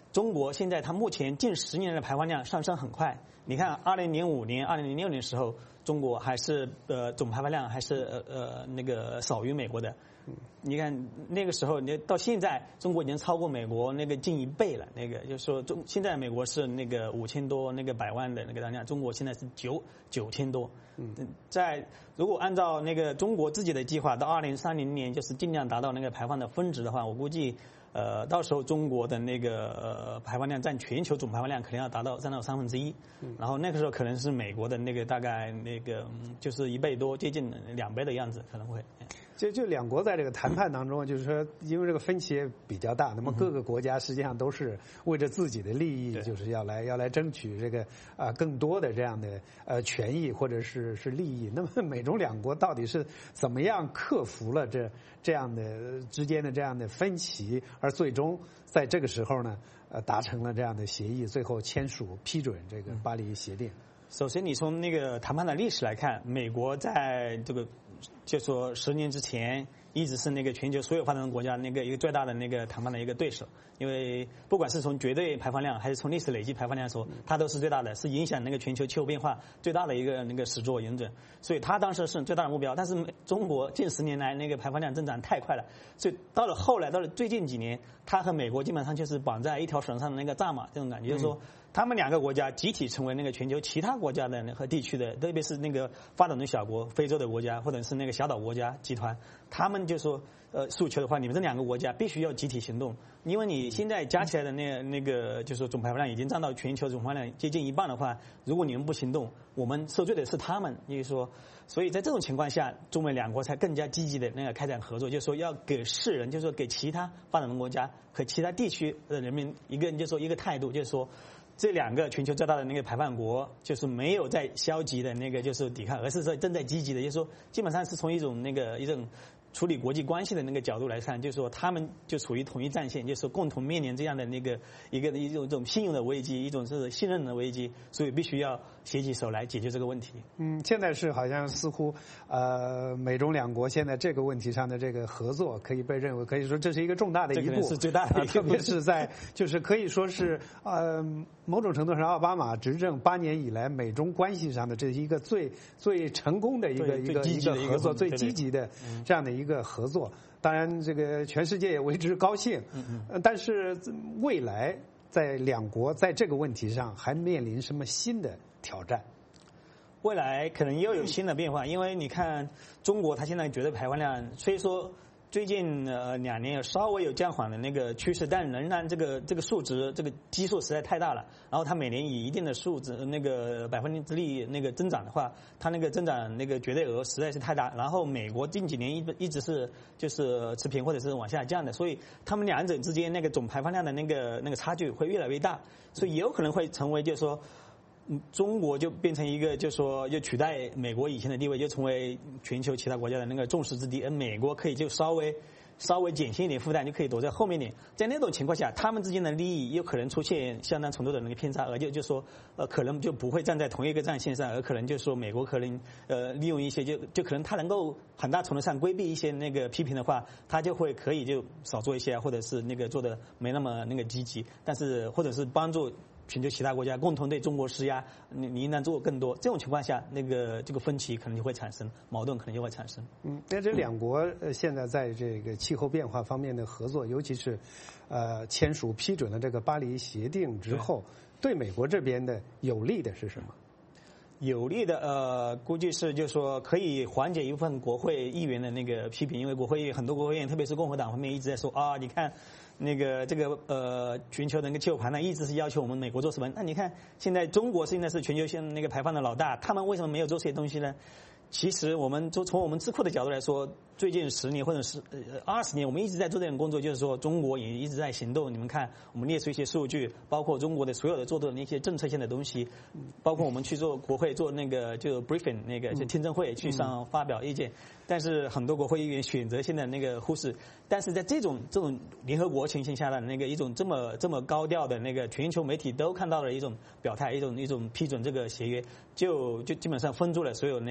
中国现在它目前近十年的排放量上升很快。你看，二零零五年、二零零六年的时候，中国还是呃总排放量还是呃呃那个少于美国的。你看那个时候，你到现在，中国已经超过美国那个近一倍了。那个就是说，中现在美国是那个五千多那个百万的那个当量，中国现在是九九千多。嗯，在如果按照那个中国自己的计划，到二零三零年就是尽量达到那个排放的峰值的话，我估计。呃，到时候中国的那个呃排放量占全球总排放量可能要达到占到三分之一，然后那个时候可能是美国的那个大概那个就是一倍多，接近两倍的样子可能会。 就就两国在这个谈判当中，就是说，因为这个分歧也比较大，那么各个国家实际上都是为着自己的利益，就是要来要来争取这个啊、呃、更多的这样的呃权益或者是是利益。那么美中两国到底是怎么样克服了这这样的之间的这样的分歧，而最终在这个时候呢，呃达成了这样的协议，最后签署批准这个巴黎协定。 首先，你从那个谈判的历史来看，美国在这个就说十年之前一直是那个全球所有发展中国家那个一个最大的那个谈判的一个对手，因为不管是从绝对排放量还是从历史累计排放量来说，它都是最大的，是影响那个全球气候变化最大的一个那个始作俑者，所以它当时是最大的目标。但是中国近十年来那个排放量增长太快了，所以到了后来到了最近几年，它和美国基本上就是绑在一条绳上的那个蚱蜢，这种感觉就是说。他们两个国家集体成为那个全球其他国家的和地区的，特别是那个发展中小国、非洲的国家或者是那个小岛国家集团，他们就说，呃，诉求的话，你们这两个国家必须要集体行动，因为你现在加起来的那那个就是说总排放量已经占到全球总排放量接近一半的话，如果你们不行动，我们受罪的是他们，也就是说，所以在这种情况下，中美两国才更加积极的那个开展合作，就是说要给世人，就是说给其他发展中国家和其他地区的人民一个，就是说一个态度，就是说。这两个全球最大的那个排放国，就是没有在消极的那个就是抵抗，而是说正在积极的，就是说基本上是从一种那个一种处理国际关系的那个角度来看，就是说他们就处于同一战线，就是说共同面临这样的那个一个一种一种信用的危机，一种是信任的危机，所以必须要携起手来解决这个问题。 嗯，现在是好像似乎呃美中两国现在这个问题上的这个合作，可以被认为可以说这是一个重大的一步， 这可能是最大的一个、 啊，特别是在就是可以说是呃某种程度上奥巴马执政八年以来美中关系上的这是一个最最成功的一个一个一个合作，最积极的这样的一个合作。当然，这个全世界也为之高兴。嗯嗯。但是未来在两国在这个问题上还面临什么新的挑战？ 未来可能又有新的变化，因为你看中国它现在绝对排放量虽说最近呃两年有稍微有降缓的那个趋势，但仍然这个这个数值这个基数实在太大了。然后它每年以一定的数值那个百分之力那个增长的话，它那个增长那个绝对额实在是太大。然后美国近几年一一直是就是持平或者是往下降的，所以他们两者之间那个总排放量的那个那个差距会越来越大，所以也有可能会成为就是说。中国就变成一个，就说就取代美国以前的地位，就成为全球其他国家的那个众矢之的，而美国可以就稍微稍微减轻一点负担，就可以躲在后面点。在那种情况下，他们之间的利益有可能出现相当程度的那个偏差，而就就说呃可能就不会站在同一个战线上，而可能就说美国可能呃利用一些就就可能他能够很大程度上规避一些那个批评的话，他就会可以就少做一些，或者是那个做的没那么那个积极，但是或者是帮助。全球其他国家共同对中国施压，你你应当做更多。这种情况下，那个这个分歧可能就会产生，矛盾可能就会产生。 嗯，那这两国呃现在在这个气候变化方面的合作，尤其是呃签署批准了这个巴黎协定之后，对美国这边的有利的是什么？ 有利的呃，估计是就是说可以缓解一部分国会议员的那个批评，因为国会很多国会议员，特别是共和党方面一直在说啊，你看。那个这个呃，全球的那个气候盘呢，一直是要求我们美国做什么？那你看现在中国现在是全球性那个排放的老大，他们为什么没有做这些东西呢？其实我们从从我们智库的角度来说，最近十年或者是呃二十年，我们一直在做这种工作，就是说中国也一直在行动。你们看，我们列出一些数据，包括中国的所有的做的那些政策性的东西，包括我们去做国会做那个就 briefing 那个就听证会去上发表意见，但是很多国会议员选择现在那个忽视。但是在这种这种联合国情形下的那个一种这么这么高调的那个全球媒体都看到了一种表态，一种一种批准这个协约，就就基本上封住了所有那个。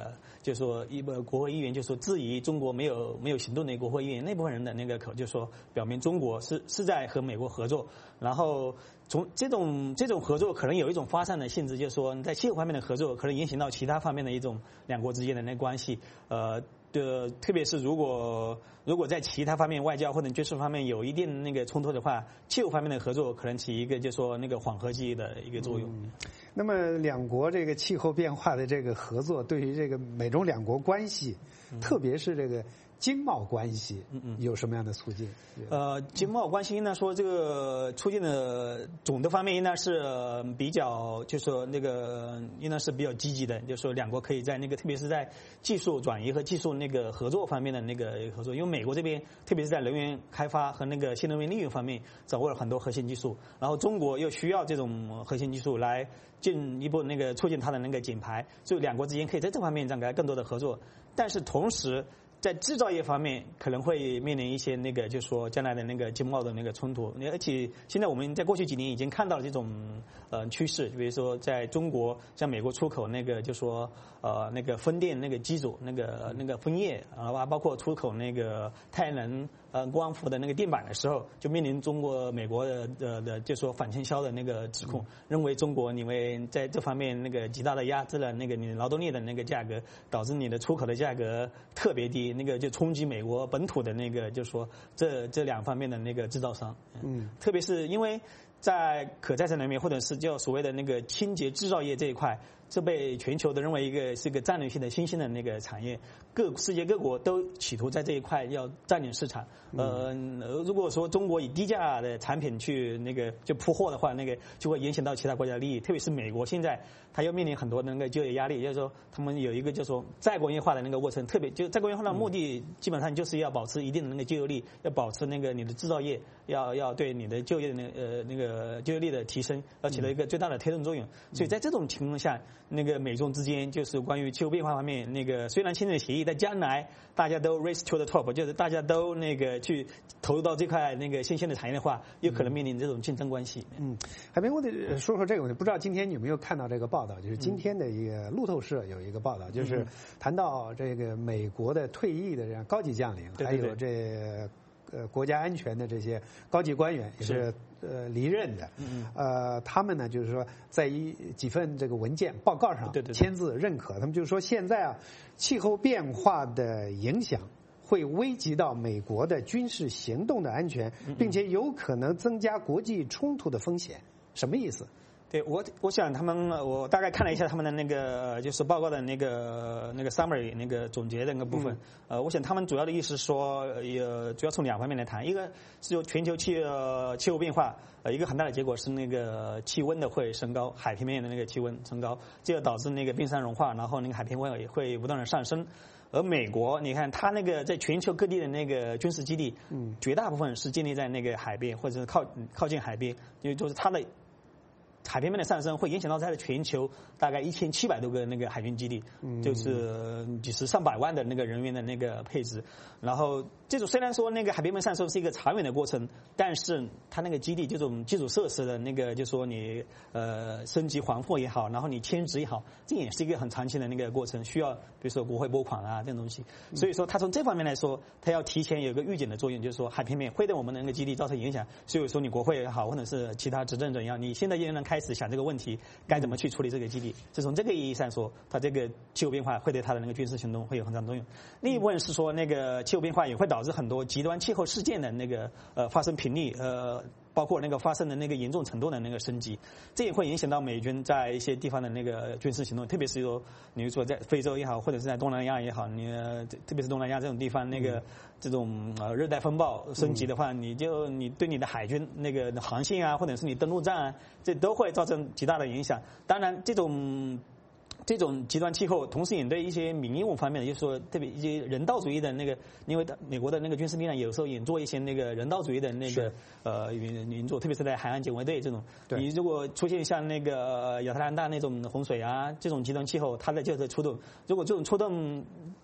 个，就是说一个国会议员就说质疑中国没有没有行动的国会议员那部分人的那个口，就说表明中国是是在和美国合作，然后从这种这种合作可能有一种发散的性质，就是说在气候方面的合作可能影响到其他方面的一种两国之间的那关系，呃。的，特别是如果如果在其他方面外交或者军事方面有一定那个冲突的话，气候方面的合作可能起一个就是说那个缓和剂的一个作用。 嗯，那么两国这个气候变化的这个合作，对于这个美中两国关系，嗯、特别是这个经贸关系，嗯嗯，有什么样的促进？ 呃，经贸关系应该说这个促进的总的方面应该是比较，就是说那个应该是比较积极的，就是说两国可以在那个特别是在技术转移和技术那个合作方面的那个合作，因为美国这边特别是在能源开发和那个新能源利用方面掌握了很多核心技术，然后中国又需要这种核心技术来进一步那个促进它的那个减排，所以两国之间可以在这方面展开更多的合作，但是同时在制造业方面可能会面临一些那个，就是说将来的那个经贸的那个冲突，而且现在我们在过去几年已经看到了这种呃趋势，比如说在中国向美国出口那个，就是说呃那个风电那个机组，那个那个枫叶啊，包括出口那个太阳能呃光伏的那个电板的时候，就面临中国美国的的的就是说反倾销的那个指控，认为中国因为在这方面那个极大的压制了那个你劳动力的那个价格，导致你的出口的价格特别低。那个就冲击美国本土的那个，就是说这这两方面的那个制造商，嗯，特别是因为在可再生能源或者是叫所谓的那个清洁制造业这一块，这被全球都认为一个是一个战略性的新兴的那个产业，各世界各国都企图在这一块要占领市场。呃，如果说中国以低价的产品去那个就铺货的话，那个就会影响到其他国家的利益，特别是美国现在它又面临很多的那个就业压力，就是说他们有一个就是说再工业化的那个过程，特别就再工业化的目的基本上就是要保持一定的那个就业率，要保持那个你的制造业要要对你的就业的那呃那个就业率的提升要起到一个最大的推动作用。所以在这种情况下，那个美中之间就是关于气候变化方面，那个虽然签订协议，但将来大家都 race to the top， 就是大家都那个去投入到这块那个新兴的产业的话，有可能面临这种竞争关系。 嗯，海明，我得说说这个问题，不知道今天你有没有看到这个报道？就是今天的一个路透社有一个报道，就是谈到这个美国的退役的这样高级将领，还有这呃国家安全的这些高级官员也是呃离任的。嗯呃，他们呢就是说在一几份这个文件报告上签字认可，他们就是说现在啊气候变化的影响会危及到美国的军事行动的安全，并且有可能增加国际冲突的风险。什么意思？ 对我，我想他们，我大概看了一下他们的那个就是报告的那个那个 summary 那个总结的那个部分。嗯、呃，我想他们主要的意思是说，呃，主要从两方面来谈，一个是由全球气呃气候变化，呃，一个很大的结果是那个气温的会升高，海平面的那个气温升高，这就导致那个冰山融化，然后那个海平面也会不断的上升。而美国，你看它那个在全球各地的那个军事基地，嗯，绝大部分是建立在那个海边或者是靠靠近海边，因为就是它的海平面的上升会影响到它的全球大概一千七百多个那个海军基地，嗯，就是几十上百万的那个人员的那个配置。然后这种虽然说那个海平面上升是一个长远的过程，但是它那个基地这种基础设施的那个，就说你呃升级环货也好，然后你迁址也好，这也是一个很长期的那个过程，需要比如说国会拨款啊这种东西。所以说它从这方面来说，它要提前有一个预警的作用，就是说海平面会对我们的那个基地造成影响。所以说你国会也好，或者是其他执政者一样，你现在就能开始想这个问题，该怎么去处理这个基地。是从这个意义上说，它这个气候变化会对它的那个军事行动会有很大作用。另一部分是说，那个气候变化也会导致很多极端气候事件的那个呃发生频率呃。包括那个发生的那个严重程度的那个升级，这也会影响到美军在一些地方的那个军事行动，特别是说，你说在非洲也好，或者是在东南亚也好，你特别是东南亚这种地方，那个这种呃热带风暴升级的话，你就你对你的海军那个航线啊，或者是你登陆战啊，这都会造成极大的影响。当然，这种。这种极端气候，同时也对一些民用方面的，就是说特别一些人道主义的那个，因为美国的那个军事力量有时候也做一些那个人道主义的那个呃运作，特别是在海岸警卫队这种。你如果出现像那个亚特兰大那种洪水啊，这种极端气候，它的就是出动。如果这种出动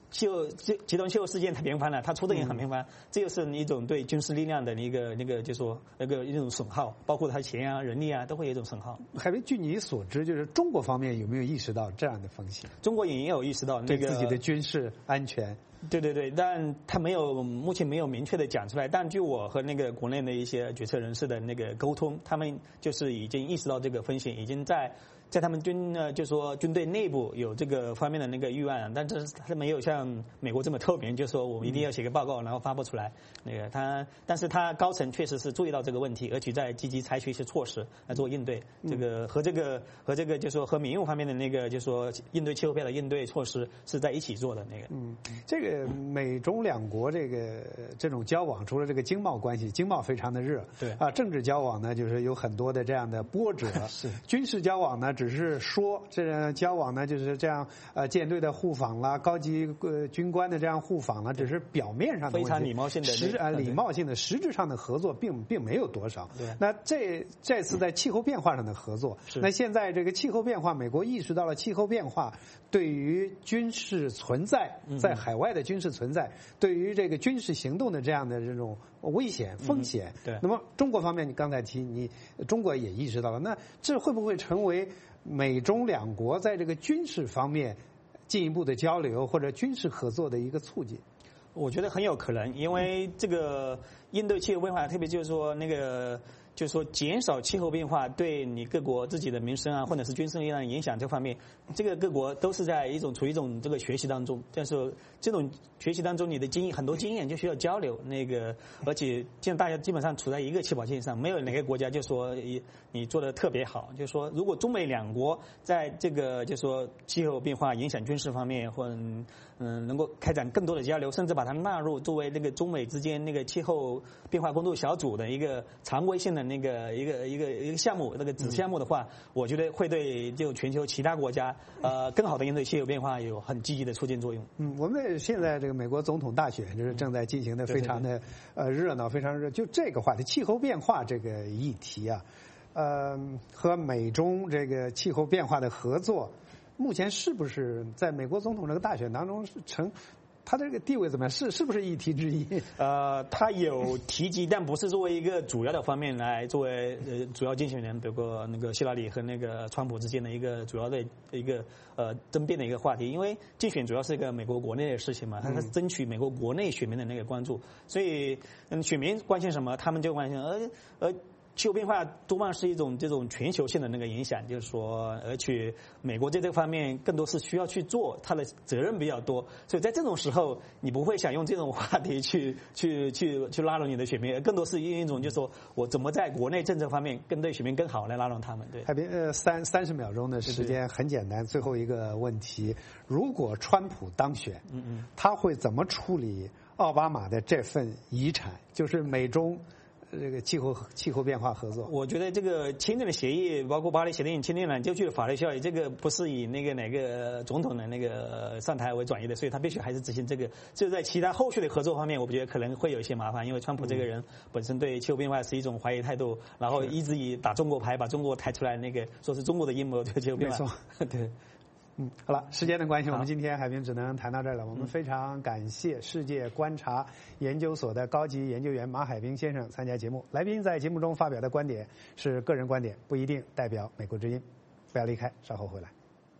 气候极极端气候事件太频繁了，它出的也很频繁，嗯、这就是一种对军事力量的一个那个就说那个一种损耗，包括它钱啊、人力啊都会有一种损耗。 海威，据你所知，就是中国方面有没有意识到这样的风险？ 中国也有意识到那个对自己的军事安全。 对对对，但他没有目前没有明确的讲出来。但据我和那个国内的一些决策人士的那个沟通，他们就是已经意识到这个风险，已经在。在他们军呢，就说军队内部有这个方面的那个预案，但是他没有像美国这么透明，就说我们一定要写个报告，然后发布出来。那个他，但是他高层确实是注意到这个问题，而且在积极采取一些措施来做应对。这个和这个和这个就说和民用方面的那个就说应对气候变化的应对措施是在一起做的那个。 嗯，这个美中两国这个这种交往，除了这个经贸关系，经贸非常的热。 对啊，政治交往呢，就是有很多的这样的波折。 是军事交往呢。只是说这样交往呢，就是这样呃舰队的互访啦，高级呃军官的这样互访啦，只是表面上的问题， 非常礼貌性的实啊礼貌性的，实质上的合作并并没有多少。那这这次在气候变化上的合作，那现在这个气候变化，美国意识到了气候变化对于军事存在，在海外的军事存在，对于这个军事行动的这样的这种危险风险。 对。 那么中国方面，你刚才提，你中国也意识到了，那这会不会成为美中两国在这个军事方面进一步的交流或者军事合作的一个促进？ 我觉得很有可能，因为这个应对气候变化，特别就是说那个。就是说，减少气候变化对你各国自己的民生啊，或者是军事力量影响这方面，这个各国都是在一种处于一种这个学习当中。但是这种学习当中，你的经验很多经验就需要交流。那个，而且现在大家基本上处在一个起跑线上，没有哪个国家就说你你做的特别好。就是说，如果中美两国在这个就是说气候变化影响军事方面，或嗯、呃、能够开展更多的交流，甚至把它纳入作为那个中美之间那个气候变化工作小组的一个常规性的。那个一个一个一个项目，那个子项目的话，我觉得会对就全球其他国家呃更好的应对气候变化有很积极的促进作用。 嗯，我们现在这个美国总统大选就是正在进行的非常的呃热闹，非常热。就这个话题，气候变化这个议题啊，呃，和美中这个气候变化的合作，目前是不是在美国总统这个大选当中成？他这个地位怎么样？是是不是议题之一？ 呃，他有提及，但不是作为一个主要的方面来作为呃主要竞选人，比如说那个希拉里和那个川普之间的一个主要的一个呃争辩的一个话题。因为竞选主要是一个美国国内的事情嘛，他是争取美国国内选民的那个关注，所以嗯，选民关心什么，他们就关心，而而。气候变化多半是一种这种全球性的那个影响，就是说，而且美国在这方面更多是需要去做，它的责任比较多，所以在这种时候，你不会想用这种话题去去去去拉拢你的选民，更多是用一种就是说我怎么在国内政策方面更对选民更好来拉拢他们。对， 海滨呃三三十秒钟的时间很简单，最后一个问题：如果川普当选， 嗯嗯， 他会怎么处理奥巴马的这份遗产？就是美中。这个气候气候变化合作， 我觉得这个签订的协议，包括巴黎协定签订了就具有法律效益，这个不是以那个哪个总统的那个上台为转移的，所以他必须还是执行这个。就在其他后续的合作方面，我觉得可能会有一些麻烦，因为川普这个人本身对气候变化是一种怀疑态度，然后一直以打中国牌，把中国抬出来，那个说是中国的阴谋对气候变化。 没错，对。嗯，好了，时间的关系，我们今天海滨只能谈到这儿了。我们非常感谢世界观察研究所的高级研究员马海滨先生参加节目。来宾在节目中发表的观点是个人观点，不一定代表美国之音。不要离开，稍后回来。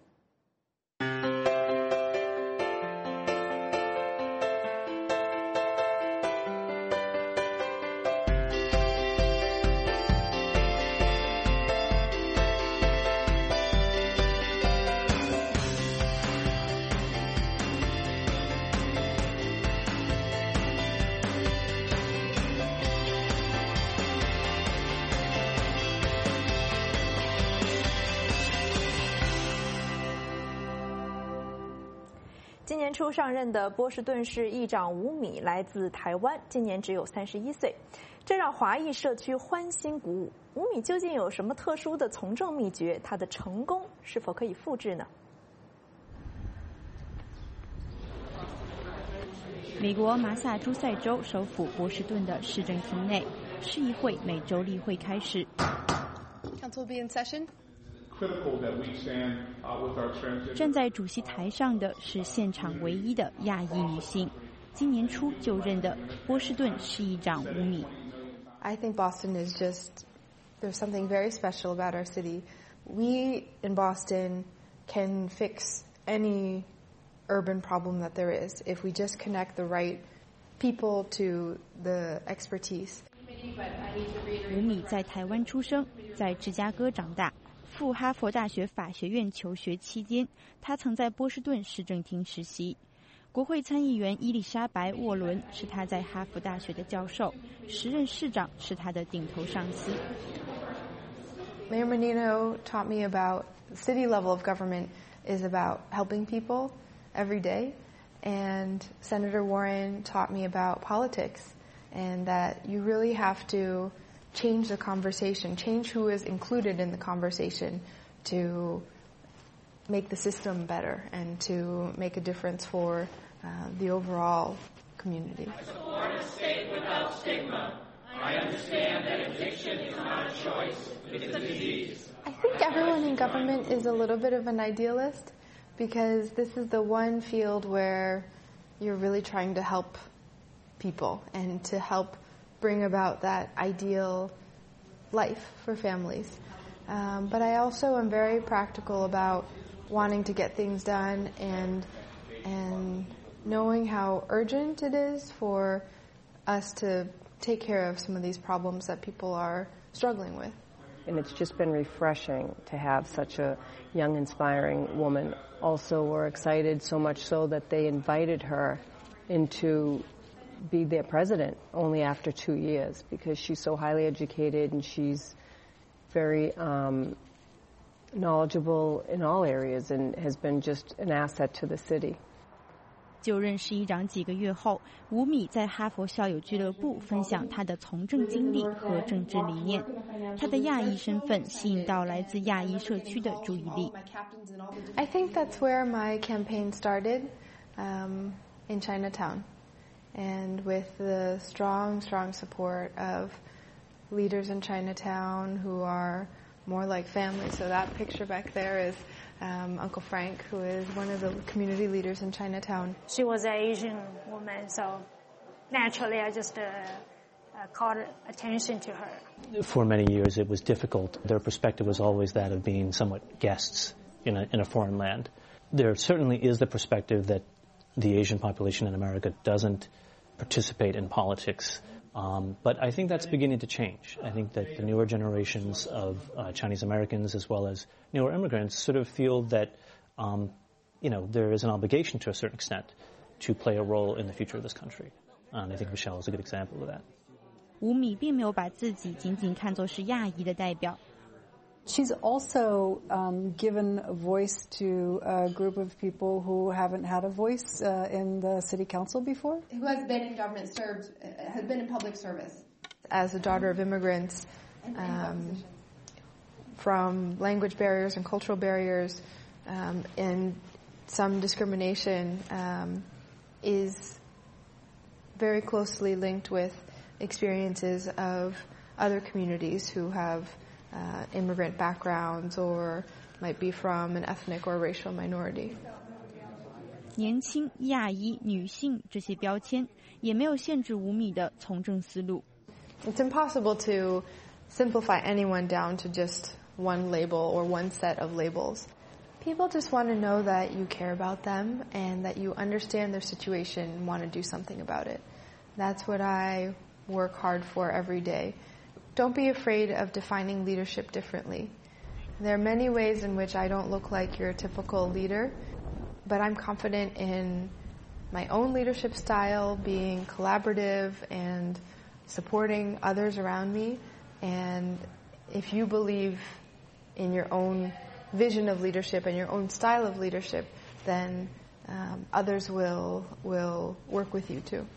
今年初上任的波士顿市议长吴米来自台湾，今年只有三十一岁，这让华裔社区欢欣鼓舞。吴米究竟有什么特殊的从政秘诀？他的成功是否可以复制呢？ 美国麻萨诸塞州首府波士顿的市政厅内，市议会每周例会开始。 Council will be in session. 站在主席台上的是现场唯一的亚裔女性，今年初就任的波士顿市议长吴米。 I think Boston is just, there's something very special about our city. We in Boston can fix any urban problem that there is if we just connect the right people to the expertise. 吴米在台湾出生，在芝加哥长大，赴哈佛大学法学院求学期间，他曾在波士顿市政厅实习。国会参议员伊丽莎白·沃伦是他在哈佛大学的教授，时任市长是他的顶头上司。 Mayor Menino taught me about the city level of government is about helping people every day, and Senator Warren taught me about politics, and that you really have to change the conversation, change who is included in the conversation to make the system better and to make a difference for uh, the overall community. I support a state without stigma. I understand that addiction is not a choice, it's a disease. I think everyone in government is a little bit of an idealist because this is the one field where you're really trying to help people and to help bring about that ideal life for families. Um, but I also am very practical about wanting to get things done and and knowing how urgent it is for us to take care of some of these problems that people are struggling with. And it's just been refreshing to have such a young, inspiring woman. Also, we're excited so much so that they invited her into be their president only after two years because she's so highly educated and she's very um, knowledgeable in all areas and has been just an asset to the city. 就任市议长几个月后，吴米在哈佛校友俱乐部分享他的从政经历和政治理念。他的亚裔身份吸引到来自亚裔社区的注意力。 I think that's where my campaign started, um, in Chinatown, and with the strong, strong support of leaders in Chinatown who are more like family. So that picture back there is um, Uncle Frank, who is one of the community leaders in Chinatown. She was an Asian woman, so naturally I just uh, uh, caught attention to her. For many years it was difficult. Their perspective was always that of being somewhat guests in a, in a foreign land. There certainly is the perspective that the Asian population in America doesn't participate in politics. Um, but I think that's beginning to change. I think that the newer generations of uh, Chinese Americans as well as newer immigrants sort of feel that, um, you know, there is an obligation to a certain extent to play a role in the future of this country. And I think Michelle is a good example of that. 吴米并没有把自己仅仅看作是亚裔的代表。 She's also um, given a voice to a group of people who haven't had a voice uh, in the city council before. Who has been in government, served, has been in public service. As a daughter of immigrants, um, from language barriers and cultural barriers, um, and some discrimination um, is very closely linked with experiences of other communities who have Uh, immigrant backgrounds or might be from an ethnic or racial minority. 年轻、亚裔、女性这些标签也没有限制吴米的从政思路。 It's impossible to simplify anyone down to just one label or one set of labels. People just want to know that you care about them and that you understand their situation and want to do something about it. That's what I work hard for every day. Don't be afraid of defining leadership differently. There are many ways in which I don't look like your typical leader, but I'm confident in my own leadership style, being collaborative and supporting others around me. And if you believe in your own vision of leadership and your own style of leadership, then um, others will will work with you too.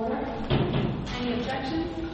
Any objections?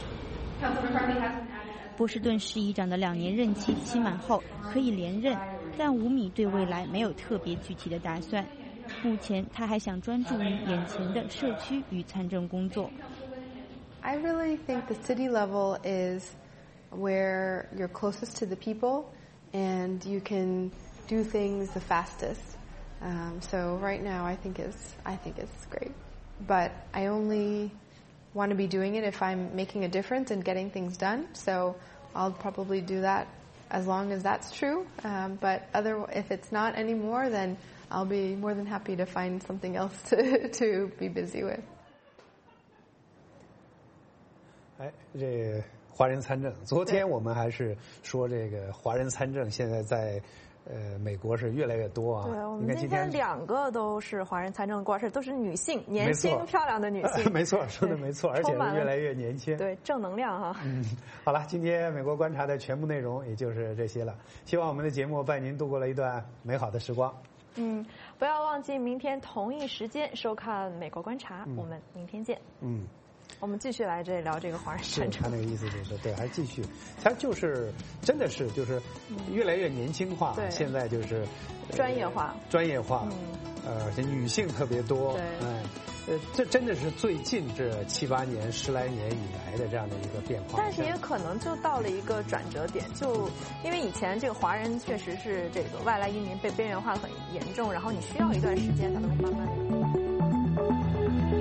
波士顿市议长的两年任期期满后可以连任，但吴米对未来没有特别具体的打算。目前他还想专注于眼前的社区与参政工作。 I really think the city level is where you're closest to the people and you can do things the fastest. Um, so right now, I think it's I think it's great, but I only want to be doing it if I'm making a difference and getting things done. So I'll probably do that as long as that's true. Um, but other, if it's not anymore, then I'll be more than happy to find something else to to be busy with. 哎，这华人参政，昨天我们还是说这个华人参政现在在呃美国是越来越多啊。 对，我们今天两个都是华人参政过，而且都是女性，年轻漂亮的女性。 没错，说的没错，而且是越来越年轻。 对，正能量哈。 嗯，好了，今天美国观察的全部内容也就是这些了。希望我们的节目伴您度过了一段美好的时光。 嗯，不要忘记明天同一时间收看《美国观察》，嗯，我们明天见。 嗯。 我们继续来这聊这个华人参政。 他那个意思就是对，还继续，他就是真的是就是越来越年轻化， 对， 现在就是专业化， 专业化，呃，而且女性特别多， 对， 哎，呃，这真的是最近这七八年、十来年以来的这样的一个变化。 但是也可能就到了一个转折点，就因为以前这个华人确实是这个外来移民被边缘化很严重，然后你需要一段时间才能慢慢的。